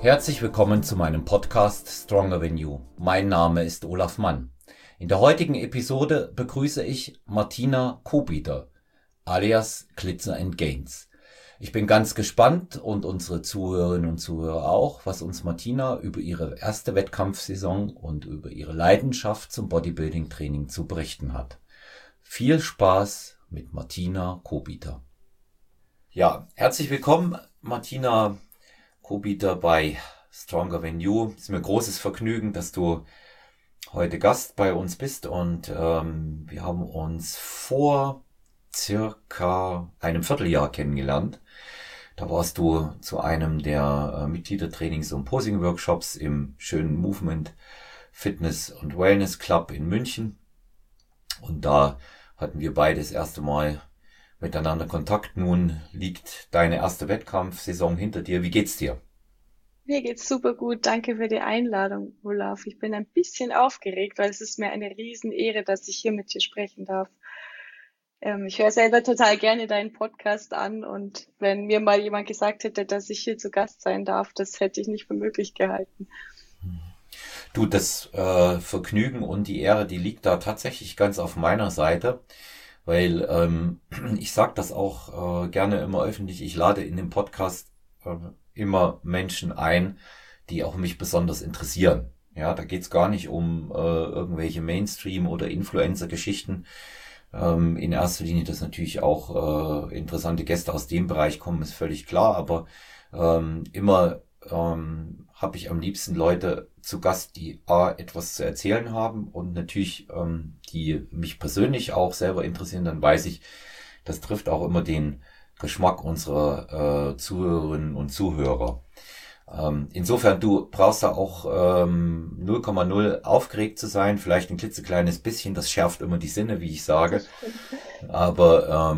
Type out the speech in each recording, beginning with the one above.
Herzlich willkommen zu meinem Podcast Stronger Than You. Mein Name ist Olaf Mann. In der heutigen Episode begrüße ich Martina Kobieter, alias Glitzer & Gains. Ich bin ganz gespannt und unsere Zuhörerinnen und Zuhörer auch, was uns Martina über ihre erste Wettkampfsaison und über ihre Leidenschaft zum Bodybuilding-Training zu berichten hat. Viel Spaß mit Martina Kobieter. Ja, herzlich willkommen, Martina Kobieter bei Stronger Than You. Es ist mir ein großes Vergnügen, dass du heute Gast bei uns bist und wir haben uns vor circa einem Vierteljahr kennengelernt. Da warst du zu einem der Mitgliedertrainings- und Posing-Workshops im schönen Movement Fitness und Wellness Club in München und da hatten wir beide das erste Mal miteinander Kontakt. Nun liegt deine erste Wettkampfsaison hinter dir. Wie geht's dir? Mir geht's super gut. Danke für die Einladung, Olaf. Ich bin ein bisschen aufgeregt, weil es ist mir eine Riesenehre, dass ich hier mit dir sprechen darf. Ich höre selber total gerne deinen Podcast an und wenn mir mal jemand gesagt hätte, dass ich hier zu Gast sein darf, das hätte ich nicht für möglich gehalten. Du, das Vergnügen und die Ehre, die liegt da tatsächlich ganz auf meiner Seite. Weil ich sage das auch gerne immer öffentlich, ich lade in dem Podcast immer Menschen ein, die auch mich besonders interessieren. Ja, da geht's gar nicht um irgendwelche Mainstream- oder Influencer-Geschichten. In erster Linie, dass natürlich auch interessante Gäste aus dem Bereich kommen, ist völlig klar, aber immer habe ich am liebsten Leute zu Gast, die etwas zu erzählen haben und natürlich die mich persönlich auch selber interessieren, dann weiß ich, das trifft auch immer den Geschmack unserer Zuhörerinnen und Zuhörer. Insofern, du brauchst da auch 0,0 aufgeregt zu sein, vielleicht ein klitzekleines bisschen, das schärft immer die Sinne, wie ich sage. Das stimmt. Aber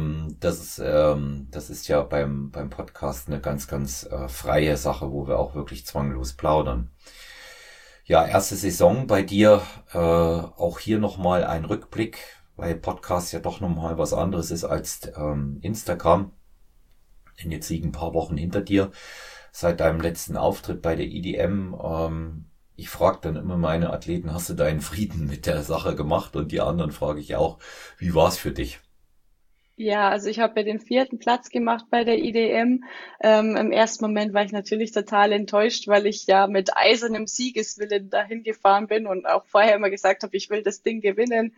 das ist ja beim Podcast eine ganz freie Sache, wo wir auch wirklich zwanglos plaudern. Ja, erste Saison bei dir, auch hier nochmal ein Rückblick, weil Podcast ja doch nochmal was anderes ist als Instagram. Denn jetzt liegen ein paar Wochen hinter dir seit deinem letzten Auftritt bei der IDM. Ich frage dann immer meine Athleten, hast du deinen Frieden mit der Sache gemacht? Und die anderen frage ich auch, wie war's für dich? Ja, also ich habe ja den 4. Platz gemacht bei der IDM. Im ersten Moment war ich natürlich total enttäuscht, weil ich ja mit eisernem Siegeswillen dahin gefahren bin und auch vorher immer gesagt habe, ich will das Ding gewinnen.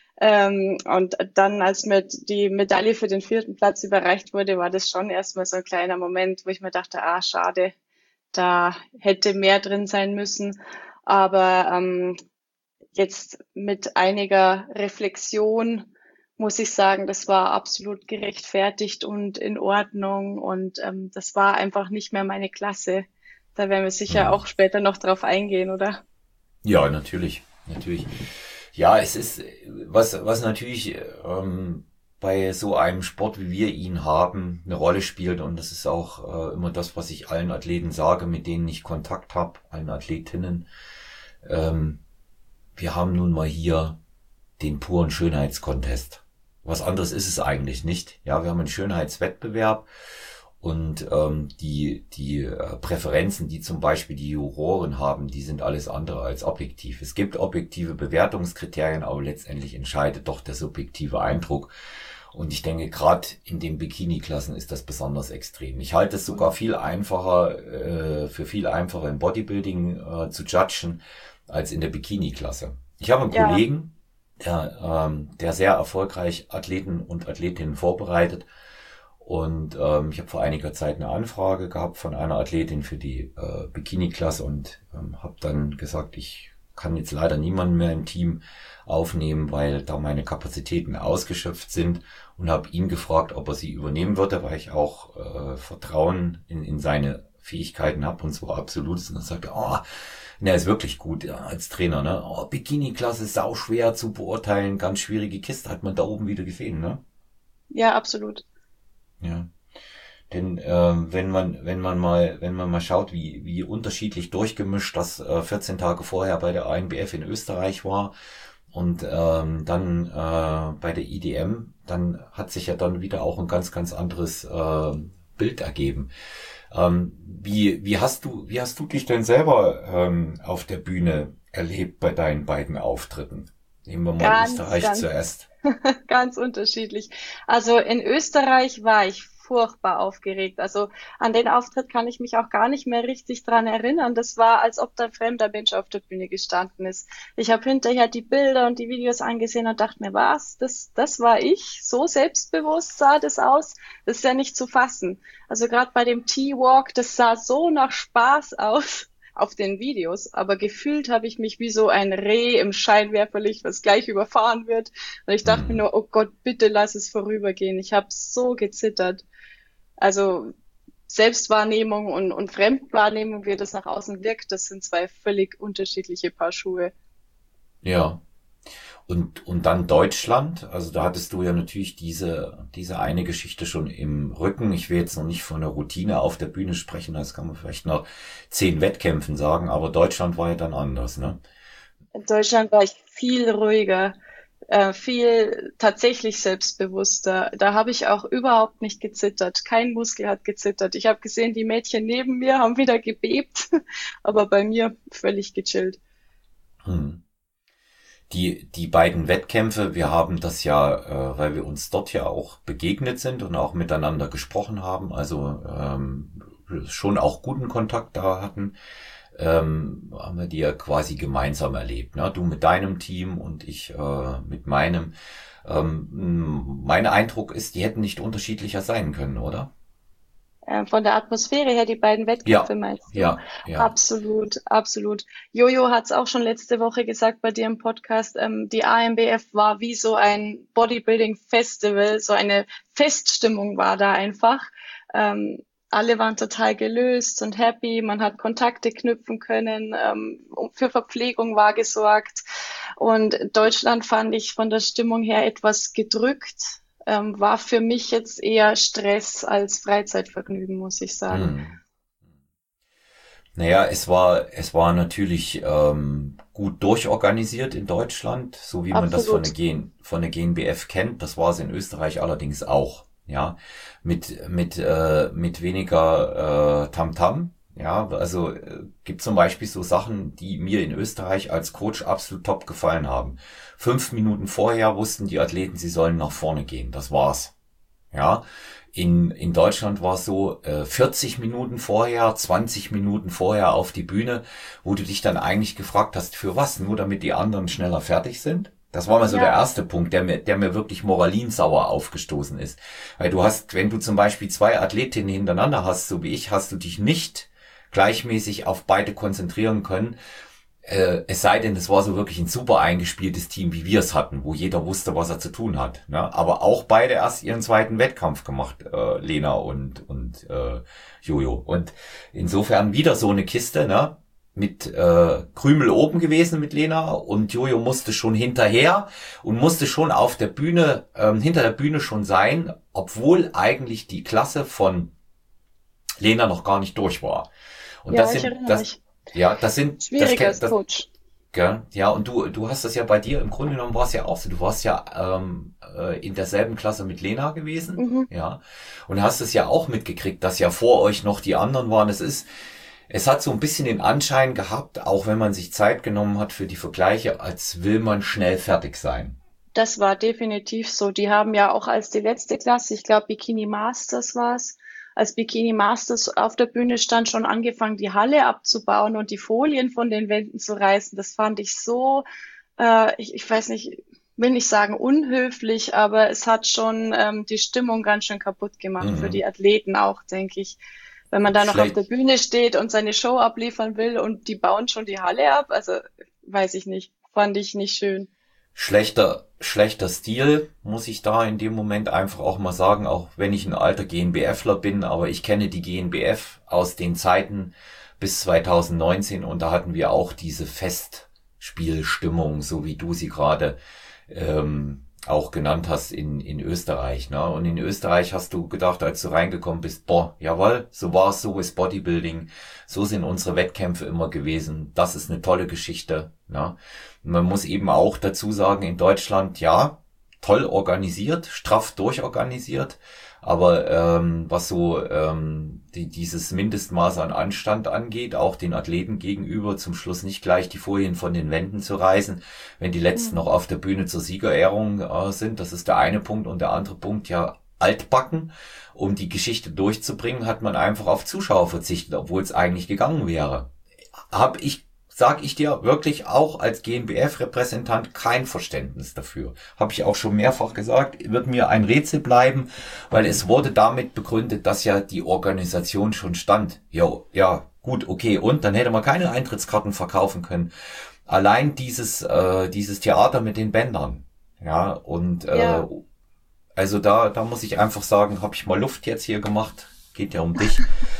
Und dann, als mir die Medaille für den 4. Platz überreicht wurde, war das schon erstmal so ein kleiner Moment, wo ich mir dachte, schade, da hätte mehr drin sein müssen. Aber jetzt mit einiger Reflexion muss ich sagen, das war absolut gerechtfertigt und in Ordnung und das war einfach nicht mehr meine Klasse. Da werden wir sicher Hm. auch später noch drauf eingehen, oder? Ja, natürlich. Ja, es ist, was natürlich bei so einem Sport, wie wir ihn haben, eine Rolle spielt und das ist auch immer das, was ich allen Athleten sage, mit denen ich Kontakt habe, allen Athletinnen. Ähm, Wir haben nun mal hier den puren Schönheitskontest. Was anderes ist es eigentlich nicht. Ja, wir haben einen Schönheitswettbewerb und die Präferenzen, die zum Beispiel die Juroren haben, die sind alles andere als objektiv. Es gibt objektive Bewertungskriterien, aber letztendlich entscheidet doch der subjektive Eindruck. Und ich denke, gerade in den Bikini-Klassen ist das besonders extrem. Ich halte es sogar viel einfacher, für viel einfacher im Bodybuilding zu judgen, als in der Bikini-Klasse. Ich habe einen Ja, Kollegen, der sehr erfolgreich Athleten und Athletinnen vorbereitet. Und ich habe vor einiger Zeit eine Anfrage gehabt von einer Athletin für die Bikini-Klasse und habe dann gesagt, ich kann jetzt leider niemanden mehr im Team aufnehmen, weil da meine Kapazitäten ausgeschöpft sind und habe ihn gefragt, ob er sie übernehmen würde, weil ich auch Vertrauen in seine Fähigkeiten habe und zwar absolutes. Und dann sagte er, er ist wirklich gut ja, als Trainer, ne? Bikini-Klasse ist sau schwer zu beurteilen, ganz schwierige Kiste, hat man da oben wieder gesehen, ne? ja, absolut. Ja. Denn wenn man mal schaut, wie unterschiedlich durchgemischt das 14 Tage vorher bei der ANBF in Österreich war und dann bei der IDM, dann hat sich ja dann wieder auch ein ganz anderes Bild ergeben. Wie hast du dich denn selber auf der Bühne erlebt bei deinen beiden Auftritten? Nehmen wir mal Ganz, Österreich ganz zuerst. Ganz unterschiedlich. Also in Österreich war ich furchtbar aufgeregt. Also an den Auftritt kann ich mich auch gar nicht mehr richtig dran erinnern. Das war, als ob da ein fremder Mensch auf der Bühne gestanden ist. Ich habe hinterher die Bilder und die Videos angesehen und dachte mir, was? Das war ich? So selbstbewusst sah das aus? Das ist ja nicht zu fassen. Also gerade bei dem T-Walk, das sah so nach Spaß aus auf den Videos, aber gefühlt habe ich mich wie so ein Reh im Scheinwerferlicht, was gleich überfahren wird. Und ich dachte mir Hm. nur, oh Gott, bitte lass es vorübergehen. Ich habe so gezittert. Also Selbstwahrnehmung und Fremdwahrnehmung, wie das nach außen wirkt, das sind zwei völlig unterschiedliche Paar Schuhe. Ja. Und dann Deutschland, also da hattest du ja natürlich diese eine Geschichte schon im Rücken. Ich will jetzt noch nicht von der Routine auf der Bühne sprechen, das kann man vielleicht nach 10 Wettkämpfen sagen, aber Deutschland war ja dann anders, ne? In Deutschland war ich viel ruhiger, viel tatsächlich selbstbewusster. Da habe ich auch überhaupt nicht gezittert. Kein Muskel hat gezittert. Ich habe gesehen, die Mädchen neben mir haben wieder gebebt, aber bei mir völlig gechillt. Hm. Die beiden Wettkämpfe, wir haben das ja, weil wir uns dort ja auch begegnet sind und auch miteinander gesprochen haben, also schon auch guten Kontakt da hatten, haben wir die ja quasi gemeinsam erlebt. Ne? Du mit deinem Team und ich mit meinem. Mein Eindruck ist, die hätten nicht unterschiedlicher sein können, oder? Von der Atmosphäre her, die beiden Wettkämpfe Ja, meinst du? ja, ja. Absolut, absolut. Jojo hat es auch schon letzte Woche gesagt bei dir im Podcast. Die AMBF war wie so ein Bodybuilding-Festival, so eine Feststimmung war da einfach. Alle waren total gelöst und happy. Man hat Kontakte knüpfen können. Für Verpflegung war gesorgt. Und Deutschland fand ich von der Stimmung her etwas gedrückt. War für mich jetzt eher Stress als Freizeitvergnügen, muss ich sagen. Hm. Naja, es war natürlich gut durchorganisiert in Deutschland, so wie man das Absolut. von der GNBF kennt. Das war es in Österreich allerdings auch. Ja, mit weniger Tamtam. Ja, also gibt zum Beispiel so Sachen, die mir in Österreich als Coach absolut top gefallen haben. 5 Minuten vorher wussten die Athleten, sie sollen nach vorne gehen. Das war's. Ja, in Deutschland war es so, 40 Minuten vorher, 20 Minuten vorher auf die Bühne, wo du dich dann eigentlich gefragt hast, für was? Nur damit die anderen schneller fertig sind? Das war mal so der Ja, erste Punkt, der mir wirklich moralinsauer aufgestoßen ist. Weil du hast, wenn du zum Beispiel zwei Athletinnen hintereinander hast, so wie ich, hast du dich nicht gleichmäßig auf beide konzentrieren können, es sei denn, es war so wirklich ein super eingespieltes Team, wie wir es hatten, wo jeder wusste, was er zu tun hat. Ne? Aber auch beide erst ihren zweiten Wettkampf gemacht, Lena und Jojo. Und insofern wieder so eine Kiste, ne? Mit Krümel oben gewesen mit Lena und Jojo musste schon hinterher und musste schon auf der Bühne, hinter der Bühne schon sein, obwohl eigentlich die Klasse von Lena noch gar nicht durch war. Und ja, ich erinnere mich. das, Schwieriger als das, Coach. gell? Ja, und du hast das ja bei dir, im Grunde genommen war es ja auch so. Du warst ja in derselben Klasse mit Lena gewesen, Mhm. ja, und hast es ja auch mitgekriegt, dass ja vor euch noch die anderen waren. Es hat so ein bisschen den Anschein gehabt, auch wenn man sich Zeit genommen hat für die Vergleiche, als will man schnell fertig sein. Das war definitiv so. Die haben ja auch als die letzte Klasse, ich glaube Bikini Masters war's, als Bikini Masters auf der Bühne stand, schon angefangen, die Halle abzubauen und die Folien von den Wänden zu reißen. Das fand ich so, ich weiß nicht, will nicht sagen unhöflich, aber es hat schon die Stimmung ganz schön kaputt gemacht für Mhm. die Athleten auch, denke ich. Wenn man da noch auf der Schlecht, Bühne steht und seine Show abliefern will und die bauen schon die Halle ab, also weiß ich nicht, fand ich nicht schön. schlechter Stil, muss ich da in dem Moment einfach auch mal sagen, auch wenn ich ein alter GNBFler bin, aber ich kenne die GNBF aus den Zeiten bis 2019 und da hatten wir auch diese Festspielstimmung, so wie du sie gerade auch genannt hast in Österreich. Ne? Und in Österreich hast du gedacht, als du reingekommen bist, boah, jawohl, so war es, so ist Bodybuilding, so sind unsere Wettkämpfe immer gewesen, das ist eine tolle Geschichte. Ne? Und man muss eben auch dazu sagen, in Deutschland, ja, toll organisiert, straff durchorganisiert, aber was so dieses Mindestmaß an Anstand angeht, auch den Athleten gegenüber, zum Schluss nicht gleich die Folien von den Wänden zu reißen, wenn die letzten noch auf der Bühne zur Siegerehrung sind. Das ist der eine Punkt. Und der andere Punkt, ja, altbacken. Um die Geschichte durchzubringen, hat man einfach auf Zuschauer verzichtet, obwohl es eigentlich gegangen wäre. Sag ich dir wirklich auch als GmbF-Repräsentant kein Verständnis dafür. Habe ich auch schon mehrfach gesagt, wird mir ein Rätsel bleiben, weil es wurde damit begründet, dass ja die Organisation schon stand. Jo, ja, gut, okay, und dann hätte man keine Eintrittskarten verkaufen können. Allein dieses Theater mit den Bändern. Ja, und Ja. also da muss ich einfach sagen, habe ich mal Luft jetzt hier gemacht. Geht ja um dich.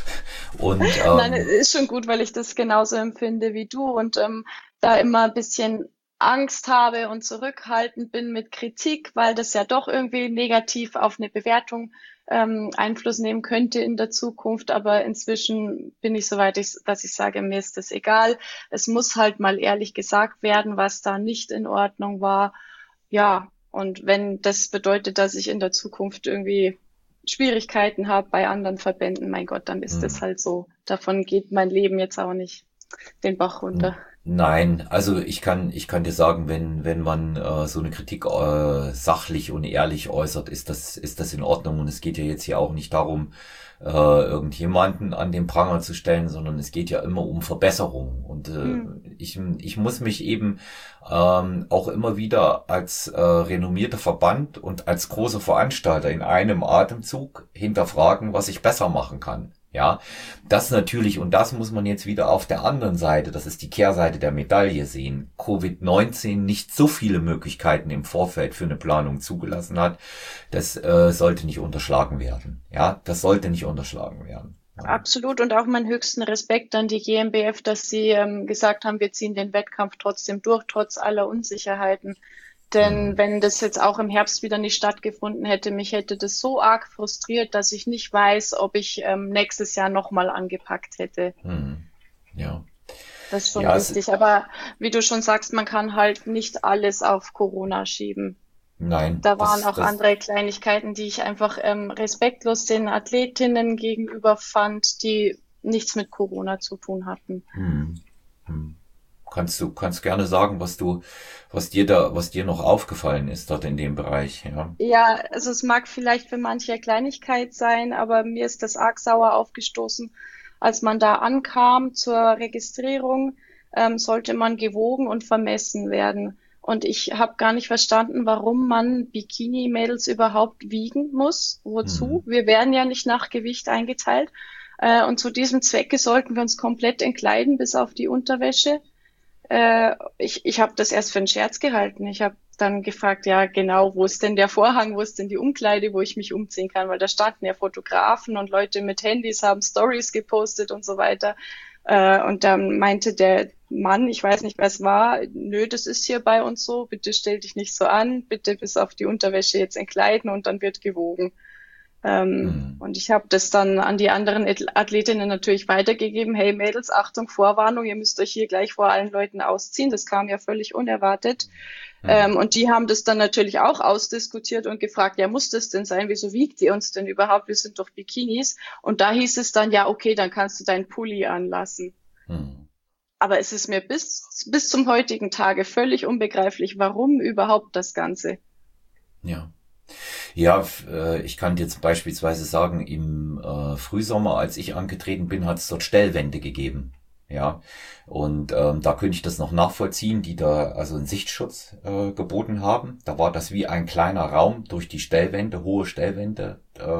Und Nein, ist schon gut, weil ich das genauso empfinde wie du und da immer ein bisschen Angst habe und zurückhaltend bin mit Kritik, weil das ja doch irgendwie negativ auf eine Bewertung Einfluss nehmen könnte in der Zukunft. Aber inzwischen bin ich so weit, dass ich sage, mir ist das egal. Es muss halt mal ehrlich gesagt werden, was da nicht in Ordnung war. Ja, und wenn das bedeutet, dass ich in der Zukunft irgendwie Schwierigkeiten habe bei anderen Verbänden, mein Gott, dann ist das mh. halt so. Davon geht mein Leben jetzt auch nicht den Bach runter. Nein, also ich kann dir sagen, wenn man so eine Kritik sachlich und ehrlich äußert, ist das in Ordnung. Und es geht ja jetzt hier auch nicht darum, irgendjemanden an den Pranger zu stellen, sondern es geht ja immer um Verbesserung. Und Hm. ich muss mich eben auch immer wieder als renommierter Verband und als großer Veranstalter in einem Atemzug hinterfragen, was ich besser machen kann. Ja, das natürlich, und das muss man jetzt wieder auf der anderen Seite, das ist die Kehrseite der Medaille sehen, Covid-19 nicht so viele Möglichkeiten im Vorfeld für eine Planung zugelassen hat, das sollte nicht unterschlagen werden. Ja, das sollte nicht unterschlagen werden. Ja. Absolut und auch meinen höchsten Respekt an die GmbF, dass sie gesagt haben, wir ziehen den Wettkampf trotzdem durch, trotz aller Unsicherheiten. Denn Hm, wenn das jetzt auch im Herbst wieder nicht stattgefunden hätte, mich hätte das so arg frustriert, dass ich nicht weiß, ob ich nächstes Jahr nochmal angepackt hätte. hm, ja. Das ist schon Ja, wichtig. Aber wie du schon sagst, man kann halt nicht alles auf Corona schieben. nein, Da waren das, auch das, andere Kleinigkeiten, die ich einfach respektlos den Athletinnen gegenüber fand, die nichts mit Corona zu tun hatten. hm, hm. Kannst gerne sagen, was dir noch aufgefallen ist dort in dem Bereich, ja. Ja, also es mag vielleicht für manche eine Kleinigkeit sein, aber mir ist das arg sauer aufgestoßen. Als man da ankam zur Registrierung, sollte man gewogen und vermessen werden. Und ich habe gar nicht verstanden, warum man Bikini-Mädels überhaupt wiegen muss. Hm, Wozu? Wir werden ja nicht nach Gewicht eingeteilt. Und zu diesem Zwecke sollten wir uns komplett entkleiden, bis auf die Unterwäsche. Ich habe das erst für einen Scherz gehalten. Ich habe dann gefragt, ja genau, wo ist denn der Vorhang, wo ist denn die Umkleide, wo ich mich umziehen kann, weil da standen ja Fotografen und Leute mit Handys haben Stories gepostet und so weiter. Und dann meinte der Mann, ich weiß nicht, wer es war, nö, das ist hier bei uns so, bitte stell dich nicht so an, bitte bis auf die Unterwäsche jetzt entkleiden und dann wird gewogen. hm, Und ich habe das dann an die anderen Athletinnen natürlich weitergegeben. Hey Mädels, Achtung, Vorwarnung, ihr müsst euch hier gleich vor allen Leuten ausziehen. Das kam ja völlig unerwartet. hm, Und die haben das dann natürlich auch ausdiskutiert und gefragt, ja, muss das denn sein? Wieso wiegt ihr uns denn überhaupt? Wir sind doch Bikinis. Und da hieß es dann, ja, okay, dann kannst du deinen Pulli anlassen. hm, Aber es ist mir bis zum heutigen Tage völlig unbegreiflich, warum überhaupt das Ganze. ja. Ja, ich kann jetzt beispielsweise sagen, im Frühsommer, als ich angetreten bin, hat es dort Stellwände gegeben. Ja, und da könnte ich das noch nachvollziehen, die da also einen Sichtschutz geboten haben. Da war das wie ein kleiner Raum durch die Stellwände, hohe Stellwände,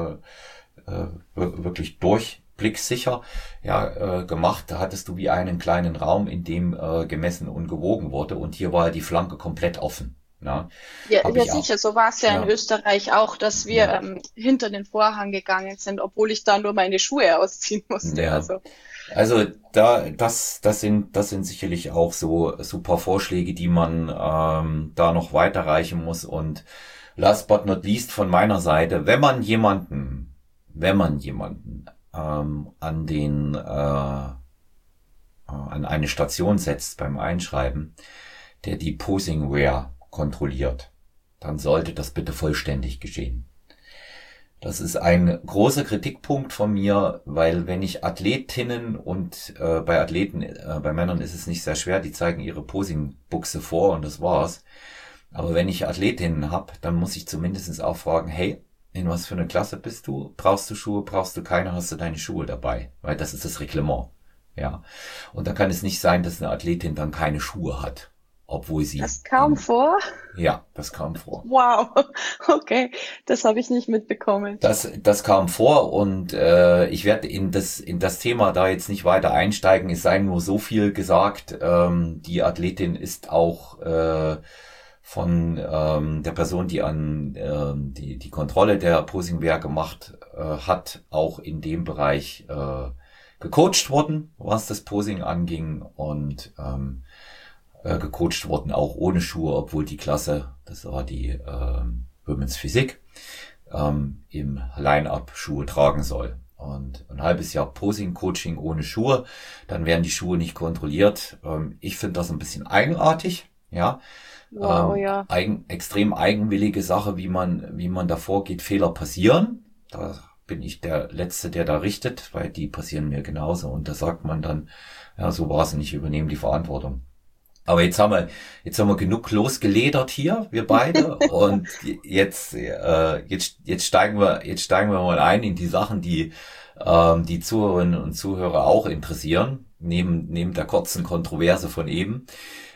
wirklich durchblicksicher, ja, gemacht. Da hattest du wie einen kleinen Raum, in dem gemessen und gewogen wurde. Und hier war die Flanke komplett offen. Ja, Ja, habe ja ich auch. sicher, so war es ja in Ja, Österreich auch, dass wir ja. hinter den Vorhang gegangen sind, obwohl ich da nur meine Schuhe ausziehen musste. Ja, Also, also das sind sicherlich auch so paar Vorschläge, die man da noch weiterreichen muss. Und last but not least von meiner Seite, wenn man jemanden an eine Station setzt beim Einschreiben, der die Posingwear kontrolliert, dann sollte das bitte vollständig geschehen. Das ist ein großer Kritikpunkt von mir, weil wenn ich Athletinnen und bei Athleten, bei Männern ist es nicht sehr schwer, die zeigen ihre Posingbuchse vor und das war's. Aber wenn ich Athletinnen habe, dann muss ich zumindest auch fragen, hey, in was für eine Klasse bist du? Brauchst du Schuhe? Brauchst du keine? Hast du deine Schuhe dabei? Weil das ist das Reglement. Ja. Und da kann es nicht sein, dass eine Athletin dann keine Schuhe hat, obwohl sie... Das kam vor? Ja, das kam vor. Wow, okay, das habe ich nicht mitbekommen. Das kam vor und ich werde in das Thema da jetzt nicht weiter einsteigen. Es sei nur so viel gesagt. Die Athletin ist auch von der Person, die an die Kontrolle der Posingwear gemacht hat, auch in dem Bereich gecoacht worden, was das Posing anging und gecoacht worden auch ohne Schuhe, obwohl die Klasse, das war die Women's Physik, im Line-Up Schuhe tragen soll. Und ein halbes Jahr Posing-Coaching ohne Schuhe, dann werden die Schuhe nicht kontrolliert. Ich finde das ein bisschen eigenartig, ja. Wow, ja. Extrem eigenwillige Sache, wie man da vorgeht. Fehler passieren. Da bin ich der Letzte, der da richtet, weil die passieren mir genauso. Und da sagt man dann, ja, so war es und ich übernehme die Verantwortung. Aber jetzt haben wir genug losgeledert hier, wir beide. Und jetzt steigen wir mal ein in die Sachen, die die Zuhörerinnen und Zuhörer auch interessieren, neben der kurzen Kontroverse von eben.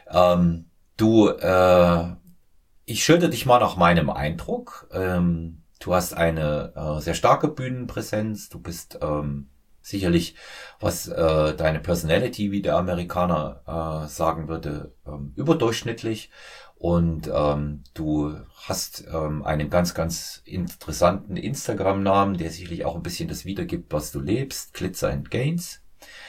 Ich schilder dich mal nach meinem Eindruck. Du hast eine sehr starke Bühnenpräsenz. Du bist sicherlich, was deine Personality, wie der Amerikaner sagen würde, überdurchschnittlich. Und du hast einen ganz, ganz interessanten Instagram-Namen, der sicherlich auch ein bisschen das wiedergibt, was du lebst. Glitzer and Gains.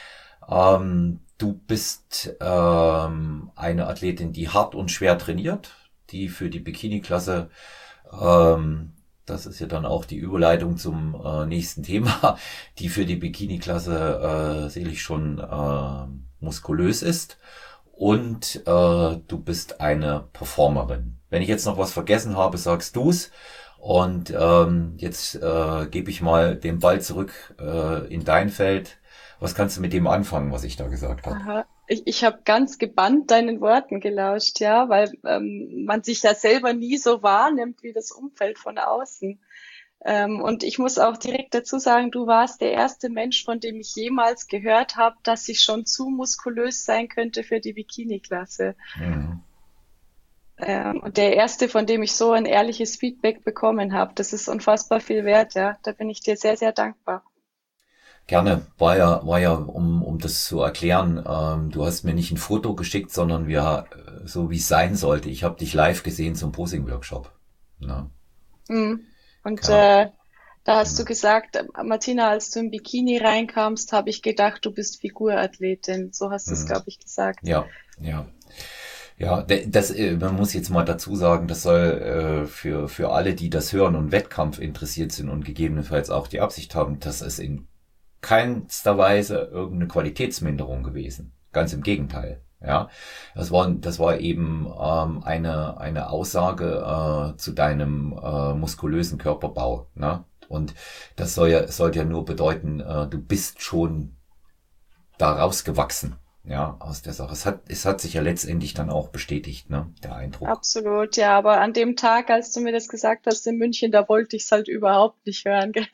Du bist eine Athletin, die hart und schwer trainiert, die für die Bikini-Klasse, das ist ja dann auch die Überleitung zum nächsten Thema, die für die Bikini-Klasse sicherlich schon muskulös ist. Und du bist eine Performerin. Wenn ich jetzt noch was vergessen habe, sagst du's. Und jetzt gebe ich mal den Ball zurück in dein Feld. Was kannst du mit dem anfangen, was ich da gesagt habe? Aha. Ich habe ganz gebannt deinen Worten gelauscht, ja, weil man sich ja selber nie so wahrnimmt wie das Umfeld von außen. Und ich muss auch direkt dazu sagen, du warst der erste Mensch, von dem ich jemals gehört habe, dass ich schon zu muskulös sein könnte für die Bikini-Klasse. Mhm. Und der erste, von dem ich so ein ehrliches Feedback bekommen habe, das ist unfassbar viel wert, ja. Da bin ich dir sehr, sehr dankbar. Gerne, war ja, um das zu erklären, du hast mir nicht ein Foto geschickt, sondern so wie es sein sollte. Ich habe dich live gesehen zum Posing-Workshop. Ne? Mhm. Und Genau, da hast du genau. gesagt, Martina, als du im Bikini reinkamst, habe ich gedacht, du bist Figurathletin. So hast du es, Mhm. glaube ich, gesagt. Ja, ja. Ja, man muss jetzt mal dazu sagen, das soll für alle, die das hören und Wettkampf interessiert sind und gegebenenfalls auch die Absicht haben, das ist in keinster Weise irgendeine Qualitätsminderung gewesen. Ganz im Gegenteil. Ja, das war eben eine Aussage zu deinem muskulösen Körperbau. Ne? Und das sollte ja nur bedeuten, du bist schon da rausgewachsen. Ja, aus der Sache. Es hat sich ja letztendlich dann auch bestätigt, ne, der Eindruck. Absolut, ja. Aber an dem Tag, als du mir das gesagt hast in München, da wollte ich es halt überhaupt nicht hören. Gell?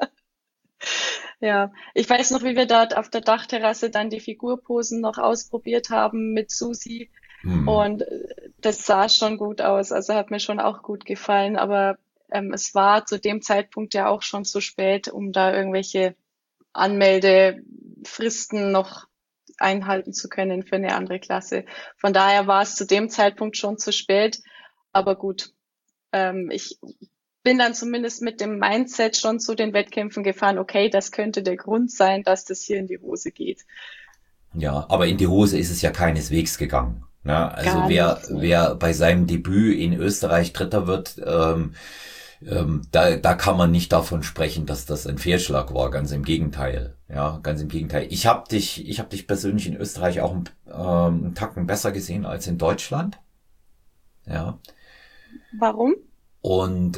Ja, ich weiß noch, wie wir dort auf der Dachterrasse dann die Figurposen noch ausprobiert haben mit Susi. Hm. Und das sah schon gut aus. Also hat mir schon auch gut gefallen. Aber es war zu dem Zeitpunkt ja auch schon zu spät, um da irgendwelche Anmeldefristen noch einhalten zu können für eine andere Klasse. Von daher war es zu dem Zeitpunkt schon zu spät. Aber gut, ich bin dann zumindest mit dem Mindset schon zu den Wettkämpfen gefahren, okay, das könnte der Grund sein, dass das hier in die Hose geht. Ja, aber in die Hose ist es ja keineswegs gegangen. Ne? Also Gar wer, nicht, nee. wer bei seinem Debüt in Österreich Dritter wird, da kann man nicht davon sprechen, dass das ein Fehlschlag war. Ganz im Gegenteil. Ja, ganz im Gegenteil. Ich hab dich persönlich in Österreich auch einen Tacken besser gesehen als in Deutschland. Ja. Warum? Und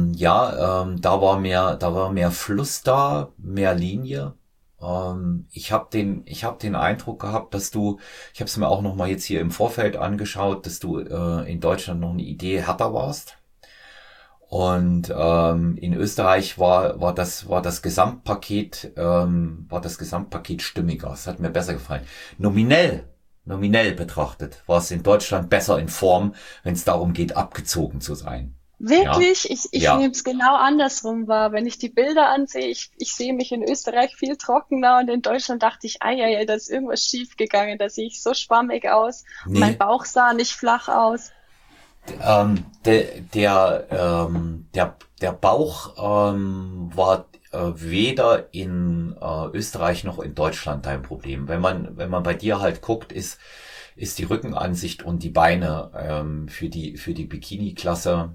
da war mehr Fluss da, mehr Linie. Ich habe den Eindruck gehabt, ich habe es mir auch noch mal jetzt hier im Vorfeld angeschaut, dass du in Deutschland noch eine Idee härter warst. Und in Österreich war das Gesamtpaket stimmiger. Es hat mir besser gefallen. Nominell betrachtet war es in Deutschland besser in Form, wenn es darum geht, abgezogen zu sein. Ja, Wirklich? Ich ja, nehme es genau andersrum wahr. Wenn ich die Bilder ansehe, ich sehe mich in Österreich viel trockener und in Deutschland dachte ich, ei, da ist irgendwas schief gegangen. Da sehe ich so schwammig aus und mein nee. Bauch sah nicht flach aus. Der Bauch war weder in Österreich noch in Deutschland dein Problem. Wenn man bei dir halt guckt, ist die Rückenansicht und die Beine für die Bikini-Klasse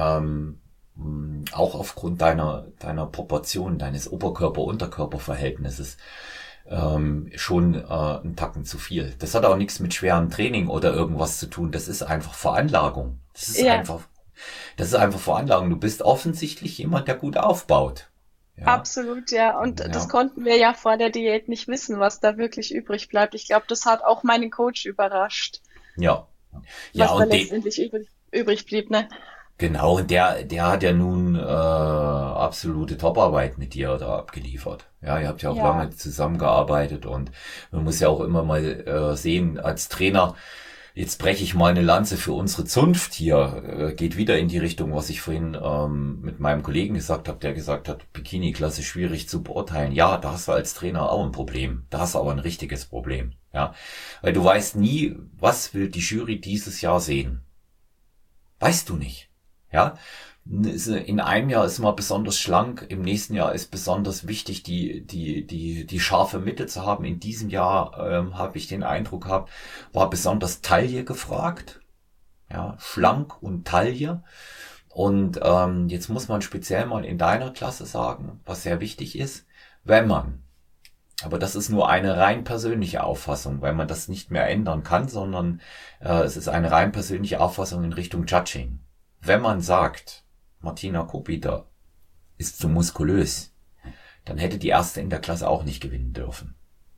auch aufgrund deiner Proportion, deines Oberkörper-Unterkörper-Verhältnisses schon einen Tacken zu viel. Das hat auch nichts mit schwerem Training oder irgendwas zu tun. Das ist einfach Veranlagung. Ja, Das ist einfach Veranlagung. Du bist offensichtlich jemand, der gut aufbaut. Ja, absolut, ja. Und das ja, konnten wir ja vor der Diät nicht wissen, was da wirklich übrig bleibt. Ich glaube, das hat auch meinen Coach überrascht, ja. Ja, was da und letztendlich übrig blieb, ne? genau, und der hat ja nun absolute Toparbeit mit dir da abgeliefert. Ja, ihr habt ja auch Ja, lange zusammengearbeitet und man muss ja auch immer mal sehen, als Trainer, jetzt breche ich mal eine Lanze für unsere Zunft hier, geht wieder in die Richtung, was ich vorhin mit meinem Kollegen gesagt habe, der gesagt hat, Bikini-Klasse schwierig zu beurteilen. Ja, da hast du als Trainer auch ein Problem. Da hast du aber ein richtiges Problem. Ja, weil du weißt nie, was will die Jury dieses Jahr sehen. Weißt du nicht. Ja, in einem Jahr ist man besonders schlank, im nächsten Jahr ist besonders wichtig, die scharfe Mitte zu haben. In diesem Jahr habe ich den Eindruck gehabt, war besonders Taille gefragt. Ja, schlank und Taille. Und jetzt muss man speziell mal in deiner Klasse sagen, was sehr wichtig ist, wenn man, aber das ist nur eine rein persönliche Auffassung, weil man das nicht mehr ändern kann, sondern es ist eine rein persönliche Auffassung in Richtung Judging. Wenn man sagt, Martina Kopiter ist zu muskulös, dann hätte die erste in der Klasse auch nicht gewinnen dürfen.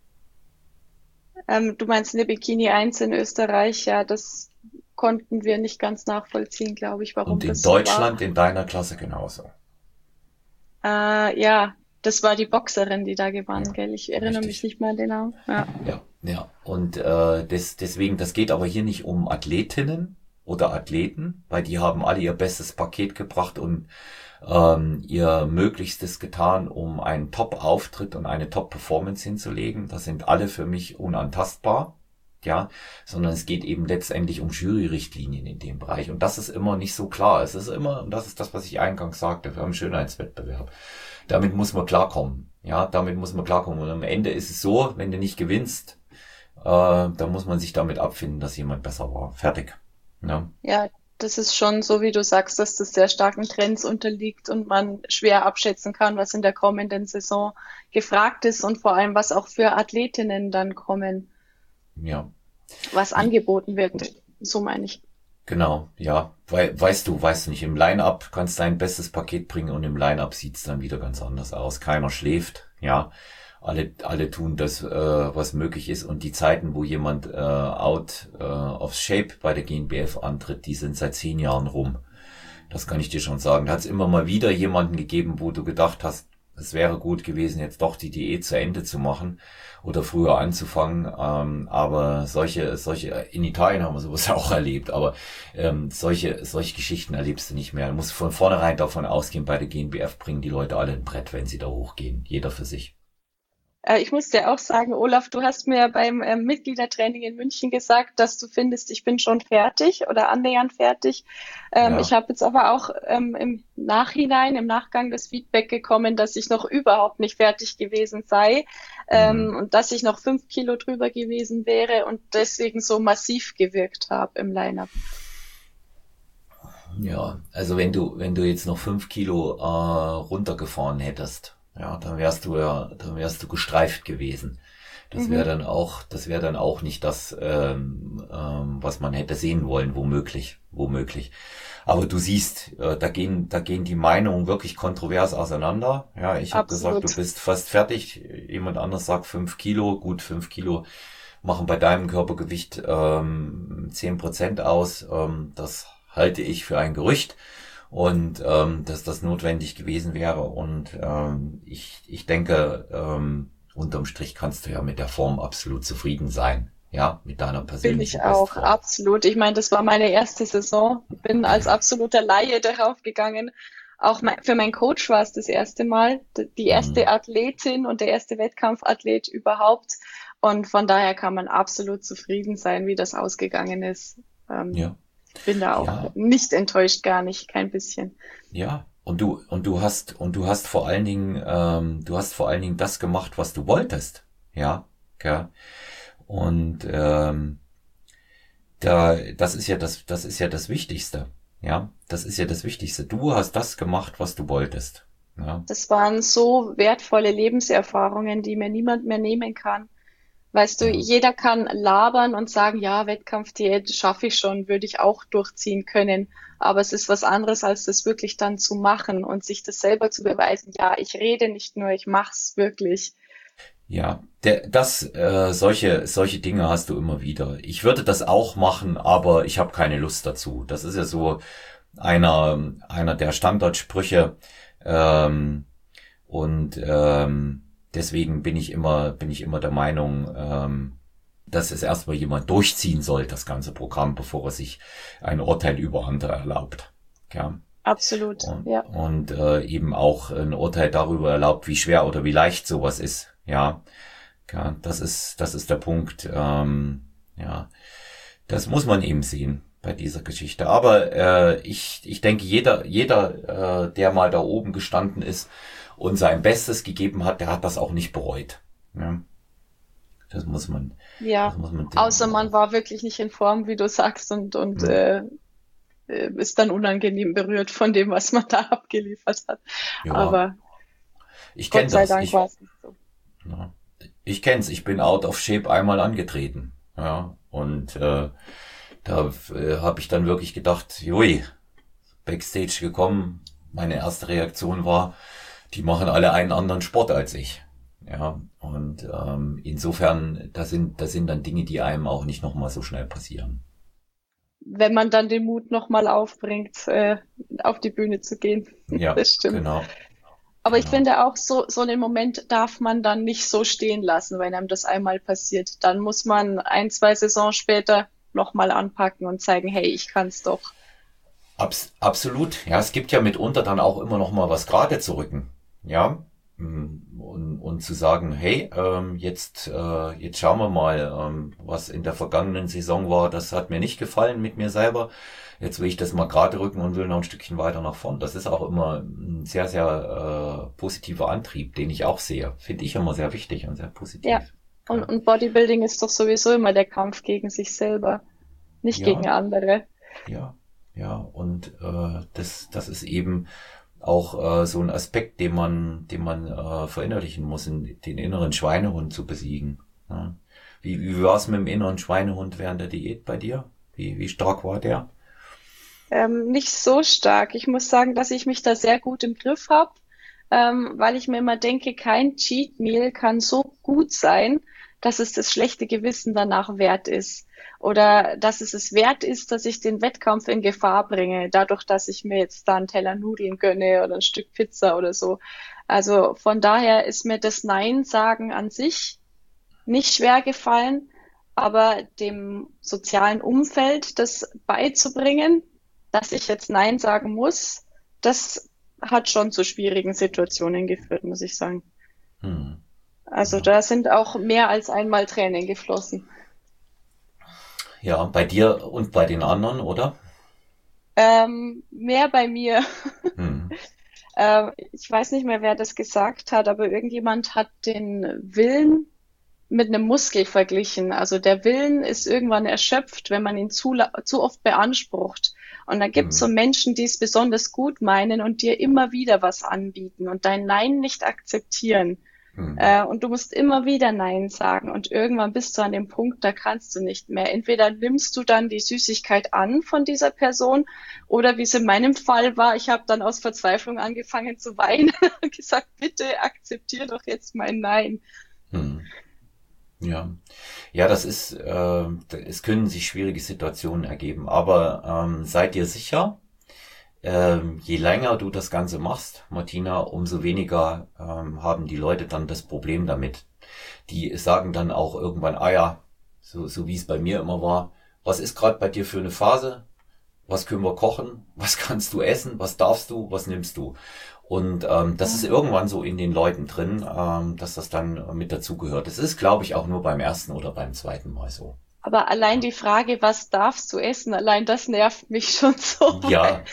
du meinst eine Bikini Eins in Österreich, ja, das konnten wir nicht ganz nachvollziehen, glaube ich, Und warum in das so war. Deutschland in deiner Klasse genauso. Ja, das war die Boxerin, die da gewann, Ja, gell? Ich erinnere mich richtig. nicht mehr an den Namen. Ja. Ja, ja. Und deswegen, das geht aber hier nicht um Athletinnen oder Athleten, weil die haben alle ihr bestes Paket gebracht und ihr Möglichstes getan, um einen Top-Auftritt und eine Top-Performance hinzulegen. Das sind alle für mich unantastbar. Ja, sondern es geht eben letztendlich um Jury-Richtlinien in dem Bereich. Und das ist immer nicht so klar. Es ist immer, und das ist das, was ich eingangs sagte, wir haben einen Schönheitswettbewerb. Damit muss man klarkommen. Ja, damit muss man klarkommen. Und am Ende ist es so, wenn du nicht gewinnst, dann muss man sich damit abfinden, dass jemand besser war. Fertig. Ja, Ja, das ist schon so, wie du sagst, dass das sehr starken Trends unterliegt und man schwer abschätzen kann, was in der kommenden Saison gefragt ist und vor allem, was auch für Athletinnen dann kommen, ja. was angeboten wird. So meine ich. Genau, ja. Weißt du nicht, im Line-Up kannst du dein bestes Paket bringen und im Line-Up sieht's dann wieder ganz anders aus. Keiner schläft, ja. Alle tun das, was möglich ist und die Zeiten, wo jemand out of shape bei der GNBF antritt, die sind seit 10 Jahren rum. Das kann ich dir schon sagen. Da hat es immer mal wieder jemanden gegeben, wo du gedacht hast, es wäre gut gewesen, jetzt doch die Diät zu Ende zu machen oder früher anzufangen. Aber in Italien haben wir sowas auch erlebt, aber solche Geschichten erlebst du nicht mehr. Du musst von vornherein davon ausgehen, bei der GNBF bringen die Leute alle ein Brett, wenn sie da hochgehen. Jeder für sich. Ich muss dir auch sagen, Olaf, du hast mir beim Mitgliedertraining in München gesagt, dass du findest, ich bin schon fertig oder annähernd fertig. Ich Ja. habe jetzt aber auch im Nachgang das Feedback bekommen, dass ich noch überhaupt nicht fertig gewesen sei, Mhm. und dass ich noch 5 Kilo drüber gewesen wäre und deswegen so massiv gewirkt habe im Line-Up. Ja, also wenn du jetzt noch 5 Kilo runtergefahren hättest, ja, dann wärst du gestreift gewesen. Mhm. Das wäre dann auch nicht das, was man hätte sehen wollen, womöglich. Aber du siehst, da gehen die Meinungen wirklich kontrovers auseinander. Ja, ich habe gesagt, du Absolut. bist fast fertig. Jemand anderes sagt 5 Kilo. Gut, 5 Kilo machen bei deinem Körpergewicht 10% aus. Das halte ich für ein Gerücht und dass das notwendig gewesen wäre. Und ich denke, unterm Strich kannst du ja mit der Form absolut zufrieden sein. Ja, mit deiner Bin ich persönlichen auch, Bestform. absolut. Ich meine, das war meine erste Saison. Bin als absoluter Laie darauf gegangen. Auch für meinen Coach war es das erste Mal, die erste Hm. Athletin und der erste Wettkampfathlet überhaupt. Und von daher kann man absolut zufrieden sein, wie das ausgegangen ist. Ja, Bin da auch ja, nicht enttäuscht, gar nicht, kein bisschen. ja. Und du hast vor allen Dingen, du hast vor allen Dingen das gemacht, was du wolltest. Ja, ja. Und das ist ja das Wichtigste. Ja, das ist ja das Wichtigste. Du hast das gemacht, was du wolltest. Ja, Das waren so wertvolle Lebenserfahrungen, die mir niemand mehr nehmen kann. Weißt du, ja, jeder kann labern und sagen, ja, Wettkampfdiät schaffe ich schon, würde ich auch durchziehen können. Aber es ist was anderes, als das wirklich dann zu machen und sich das selber zu beweisen. Ja, ich rede nicht nur, ich mach's wirklich. ja. Solche Dinge hast du immer wieder. Ich würde das auch machen, aber ich habe keine Lust dazu. Das ist ja so einer der Standardsprüche. Ähm, und deswegen bin ich immer der Meinung, dass es erstmal jemand durchziehen soll, das ganze Programm, bevor er sich ein Urteil über andere erlaubt. Ja. Absolut, ja. Und eben auch ein Urteil darüber erlaubt, wie schwer oder wie leicht sowas ist. Ja, ja, das ist der Punkt. Ja, das muss man eben sehen bei dieser Geschichte. Aber ich denke, der mal da oben gestanden ist und sein Bestes gegeben hat, der hat das auch nicht bereut. Ja, das muss man, das Ja. muss man, Außer man war wirklich nicht in Form, wie du sagst, und hm, ist dann unangenehm berührt von dem, was man da abgeliefert hat. ja, Aber ich Gott kenne sei das. Dank war es nicht so. Ja, ich kenn's. Ich bin out of shape einmal angetreten. Ja, und da habe ich dann wirklich gedacht, jui, Backstage gekommen. Meine erste Reaktion war, die machen alle einen anderen Sport als ich. Ja, und insofern, das sind dann Dinge, die einem auch nicht nochmal so schnell passieren. Wenn man dann den Mut nochmal aufbringt, auf die Bühne zu gehen. Ja, Das stimmt. genau, Aber ich genau. finde auch, so einen Moment darf man dann nicht so stehen lassen, wenn einem das einmal passiert. Dann muss man ein, zwei Saisons später nochmal anpacken und zeigen, hey, ich kann's doch. Absolut. Ja, es gibt ja mitunter dann auch immer noch mal was gerade zu rücken. Ja. Und zu sagen, hey, jetzt schauen wir mal, was in der vergangenen Saison war, das hat mir nicht gefallen mit mir selber. Jetzt will ich das mal gerade rücken und will noch ein Stückchen weiter nach vorn. Das ist auch immer ein sehr positiver Antrieb, den ich auch sehe. Finde ich immer sehr wichtig und sehr Ja. positiv. Und, Ja, und Bodybuilding ist doch sowieso immer der Kampf gegen sich selber, nicht gegen ja, andere. ja. Ja. Und das ist eben auch so ein Aspekt, den man verinnerlichen muss, den inneren Schweinehund zu besiegen. Ja. Wie war es mit dem inneren Schweinehund während der Diät bei dir? Wie stark war der? Nicht so stark. Ich muss sagen, dass ich mich da sehr gut im Griff habe, weil ich mir immer denke, kein Cheat Meal kann so gut sein, dass es das schlechte Gewissen danach wert ist. Oder dass es wert ist, dass ich den Wettkampf in Gefahr bringe, dadurch, dass ich mir jetzt da einen Teller Nudeln gönne oder ein Stück Pizza oder so. Also von daher ist mir das Nein sagen an sich nicht schwer gefallen, aber dem sozialen Umfeld das beizubringen, dass ich jetzt Nein sagen muss, das hat schon zu schwierigen Situationen geführt, muss ich sagen. Hm, Also ja. da sind auch mehr als einmal Tränen geflossen. Ja, bei dir und bei den anderen, oder? Mehr bei mir. Hm, Ich weiß nicht mehr, wer das gesagt hat, aber irgendjemand hat den Willen mit einem Muskel verglichen. Also der Willen ist irgendwann erschöpft, wenn man ihn zu oft beansprucht. Und dann gibt's hm, so Menschen, die es besonders gut meinen und dir immer wieder was anbieten und dein Nein nicht akzeptieren. Hm. Und du musst immer wieder Nein sagen. Und irgendwann bist du an dem Punkt, da kannst du nicht mehr. Entweder nimmst du dann die Süßigkeit an von dieser Person oder wie es in meinem Fall war, ich habe dann aus Verzweiflung angefangen zu weinen und gesagt, bitte akzeptier doch jetzt mein Nein. Hm. Ja. Ja, es können sich schwierige Situationen ergeben, aber sei dir sicher, je länger du das Ganze machst, Martina, umso weniger haben die Leute dann das Problem damit. Die sagen dann auch irgendwann, ah ja, so wie es bei mir immer war, was ist gerade bei dir für eine Phase? Was können wir kochen? Was kannst du essen? Was darfst du? Was nimmst du? Und das ist irgendwann so in den Leuten drin, dass das dann mit dazugehört. Das ist, glaube ich, auch nur beim ersten oder beim zweiten Mal so. Aber allein die Frage, was darfst du essen, allein das nervt mich schon so. Ja,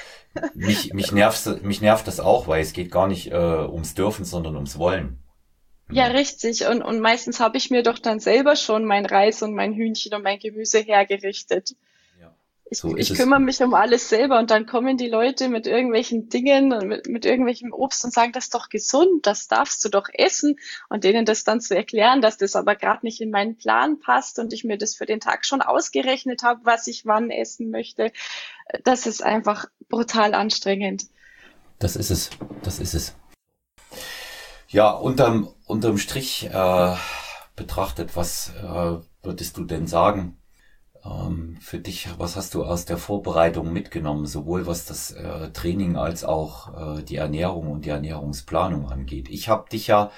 mich nervt das auch, weil es geht gar nicht ums Dürfen, sondern ums Wollen. Ja, Hm. richtig. Und meistens habe ich mir doch dann selber schon mein Reis und mein Hühnchen und mein Gemüse hergerichtet. Ja. Ich, So ist ich es. kümmere mich um alles selber und dann kommen die Leute mit irgendwelchen Dingen und mit irgendwelchem Obst und sagen, das ist doch gesund, das darfst du doch essen. Und denen das dann zu erklären, dass das aber gerade nicht in meinen Plan passt und ich mir das für den Tag schon ausgerechnet habe, was ich wann essen möchte, das ist einfach brutal anstrengend. Das ist es. Das ist es. Ja, unterm Strich betrachtet, was würdest du denn sagen? Für dich, was hast du aus der Vorbereitung mitgenommen, sowohl was das Training als auch die Ernährung und die Ernährungsplanung angeht? Ich habe dich ja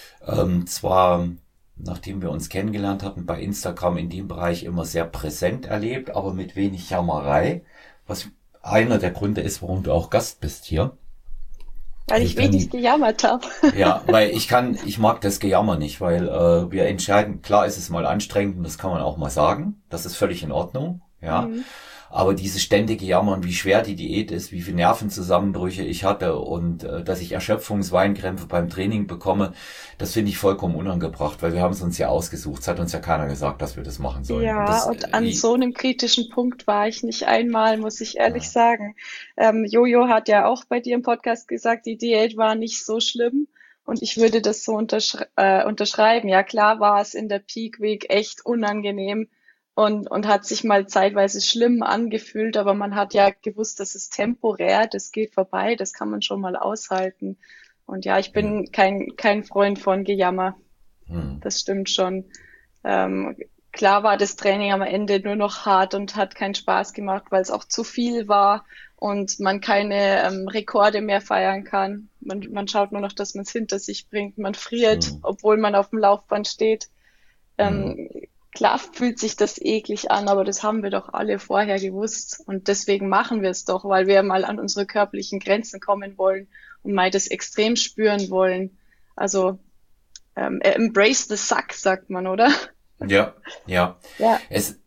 zwar, nachdem wir uns kennengelernt hatten, bei Instagram in dem Bereich immer sehr präsent erlebt, aber mit wenig Jammerei, was einer der Gründe ist, warum du auch Gast bist hier. Weil Ich ich wenig kann, gejammert habe. ja, weil ich mag das Gejammer nicht, weil wir entscheiden, klar ist es mal anstrengend und das kann man auch mal sagen, das ist völlig in Ordnung, ja. Mhm. Aber dieses ständige Jammern, wie schwer die Diät ist, wie viele Nervenzusammenbrüche ich hatte und dass ich Erschöpfungsweinkrämpfe beim Training bekomme, das finde ich vollkommen unangebracht, weil wir haben es uns ja ausgesucht. Es hat uns ja keiner gesagt, dass wir das machen sollen. Und Ja, das, und an so einem kritischen Punkt war ich nicht einmal, muss ich ehrlich ja, sagen. Jojo hat ja auch bei dir im Podcast gesagt, die Diät war nicht so schlimm. Und ich würde das so unterschreiben. Ja, klar war es in der Peak Week echt unangenehm und hat sich mal zeitweise schlimm angefühlt, aber man hat ja gewusst, das ist temporär, das geht vorbei, das kann man schon mal aushalten. Und ja, ich ja, bin kein Freund von Gejammer. hm, Das stimmt schon. Ähm, klar war das Training am Ende nur noch hart und hat keinen Spaß gemacht, weil es auch zu viel war und man keine Rekorde mehr feiern kann. Man schaut nur noch, dass man es hinter sich bringt. Man friert, hm, obwohl man auf dem Laufband steht. hm. Ähm, klar fühlt sich das eklig an, aber das haben wir doch alle vorher gewusst. Und deswegen machen wir es doch, weil wir mal an unsere körperlichen Grenzen kommen wollen und mal das extrem spüren wollen. Also embrace the suck, sagt man, oder? Ja, ja. Ja,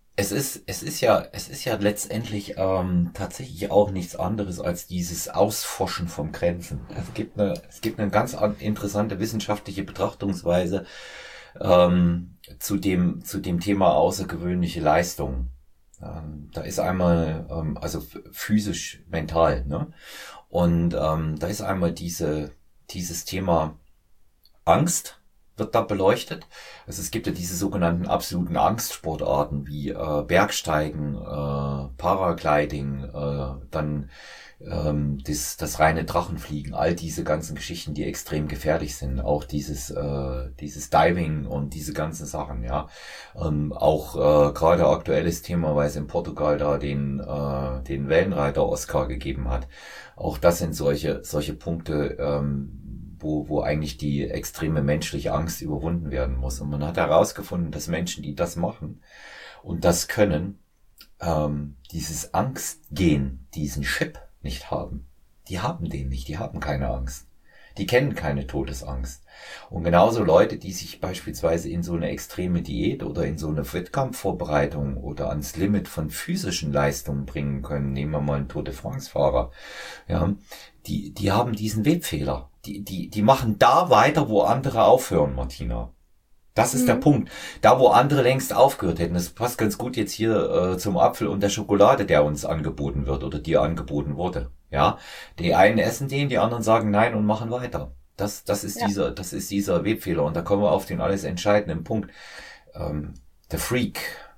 Es ist ja letztendlich tatsächlich auch nichts anderes als dieses Ausforschen von Grenzen. Es gibt eine ganz interessante wissenschaftliche Betrachtungsweise zu dem Thema außergewöhnliche Leistung. Da ist einmal, also physisch, mental, ne? Und da ist einmal dieses Thema Angst wird da beleuchtet. Also es gibt ja diese sogenannten absoluten Angstsportarten wie Bergsteigen, Paragliding, dann das reine Drachenfliegen, all diese ganzen Geschichten, die extrem gefährlich sind. Auch dieses Diving und diese ganzen Sachen, ja. Auch gerade aktuelles Thema, weil es in Portugal da den Wellenreiter-Oscar gegeben hat. Auch das sind solche Punkte, wo eigentlich die extreme menschliche Angst überwunden werden muss. Und man hat herausgefunden, dass Menschen, die das machen und das können, dieses Angstgen, diesen Chip nicht haben. Die haben den nicht, die haben keine Angst. Die kennen keine Todesangst. Und genauso Leute, die sich beispielsweise in so eine extreme Diät oder in so eine Wettkampfvorbereitung oder ans Limit von physischen Leistungen bringen können, nehmen wir mal einen Tour de France-Fahrer, ja, die haben diesen Webfehler. Die machen da weiter, wo andere aufhören, Martina. Das ist der mhm. Punkt. Da, wo andere längst aufgehört hätten. Das passt ganz gut jetzt hier zum Apfel und der Schokolade, der uns angeboten wird oder dir angeboten wurde. Ja, die einen essen den, die anderen sagen nein und machen weiter. Das ist Ja. dieser Webfehler. Und da kommen wir auf den alles entscheidenden Punkt. Der Freak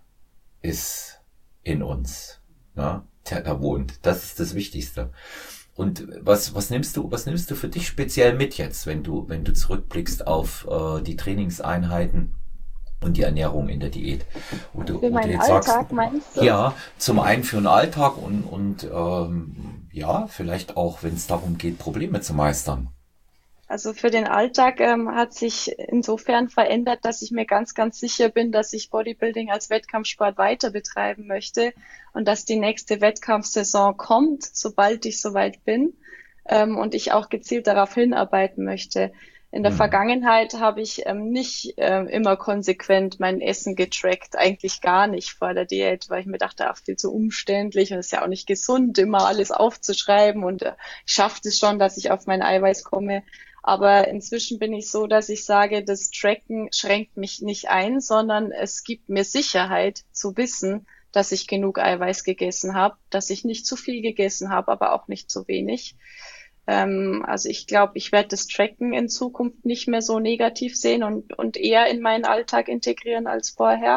ist in uns, ne? Der da wohnt. Das ist das Wichtigste. Und was nimmst du für dich speziell mit jetzt, wenn du zurückblickst auf die Trainingseinheiten und die Ernährung in der Diät? Für Wo du meinen jetzt sagst, Alltag meinst du? ja, zum einen für den Alltag und ja, vielleicht auch, wenn es darum geht, Probleme zu meistern. Also für den Alltag hat sich insofern verändert, dass ich mir ganz, ganz sicher bin, dass ich Bodybuilding als Wettkampfsport weiter betreiben möchte und dass die nächste Wettkampfsaison kommt, sobald ich soweit bin, und ich auch gezielt darauf hinarbeiten möchte. In der Hm. Vergangenheit habe ich nicht immer konsequent mein Essen getrackt, eigentlich gar nicht vor der Diät, weil ich mir dachte, ach, viel zu umständlich und es ist ja auch nicht gesund, immer alles aufzuschreiben und ich schaffe es schon, dass ich auf mein Eiweiß komme. Aber inzwischen bin ich so, dass ich sage, das Tracken schränkt mich nicht ein, sondern es gibt mir Sicherheit zu wissen, dass ich genug Eiweiß gegessen habe, dass ich nicht zu viel gegessen habe, aber auch nicht zu wenig. Also ich glaube, ich werde das Tracken in Zukunft nicht mehr so negativ sehen und eher in meinen Alltag integrieren als vorher.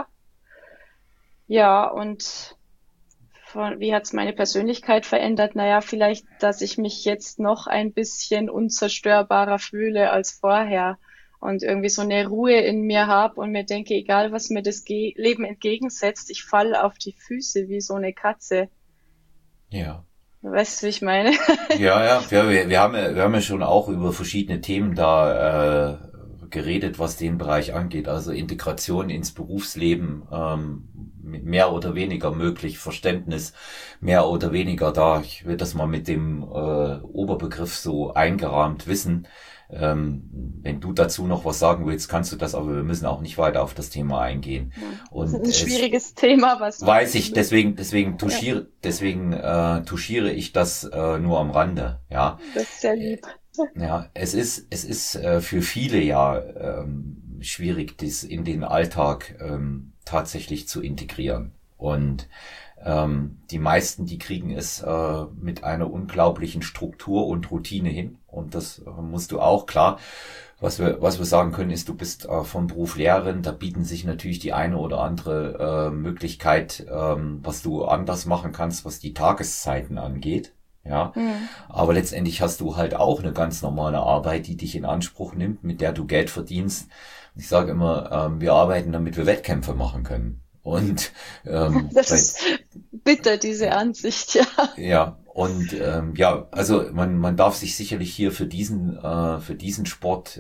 Ja, und wie hat's meine Persönlichkeit verändert? Naja, vielleicht, dass ich mich jetzt noch ein bisschen unzerstörbarer fühle als vorher und irgendwie so eine Ruhe in mir habe und mir denke, egal was mir das Leben entgegensetzt, ich falle auf die Füße wie so eine Katze. Ja. Weißt du, wie ich meine? Ja, wir haben ja schon auch über verschiedene Themen da geredet, was den Bereich angeht. Also Integration ins Berufsleben, mehr oder weniger möglich, Verständnis mehr oder weniger da. Ich will das mal mit dem Oberbegriff so eingerahmt wissen. Wenn du dazu noch was sagen willst, kannst du das, aber wir müssen auch nicht weiter auf das Thema eingehen. Ja, das ist Und ein es schwieriges Thema, was weiß ich, wirklich, ja, touchiere ich das nur am Rande, ja. das ist sehr lieb. Ja, es ist für viele ja schwierig, das in den Alltag tatsächlich zu integrieren. Und die meisten, die kriegen es mit einer unglaublichen Struktur und Routine hin. Und das musst du auch, klar. Was wir sagen können, ist, du bist vom Beruf Lehrerin, da bieten sich natürlich die eine oder andere Möglichkeit, was du anders machen kannst, was die Tageszeiten angeht. Ja, Hm. aber letztendlich hast du halt auch eine ganz normale Arbeit, die dich in Anspruch nimmt, mit der du Geld verdienst. Ich sage immer, wir arbeiten, damit wir Wettkämpfe machen können. Und Das ist bitter, diese Ansicht, ja. ja, und ja, also man darf sich sicherlich hier für diesen Sport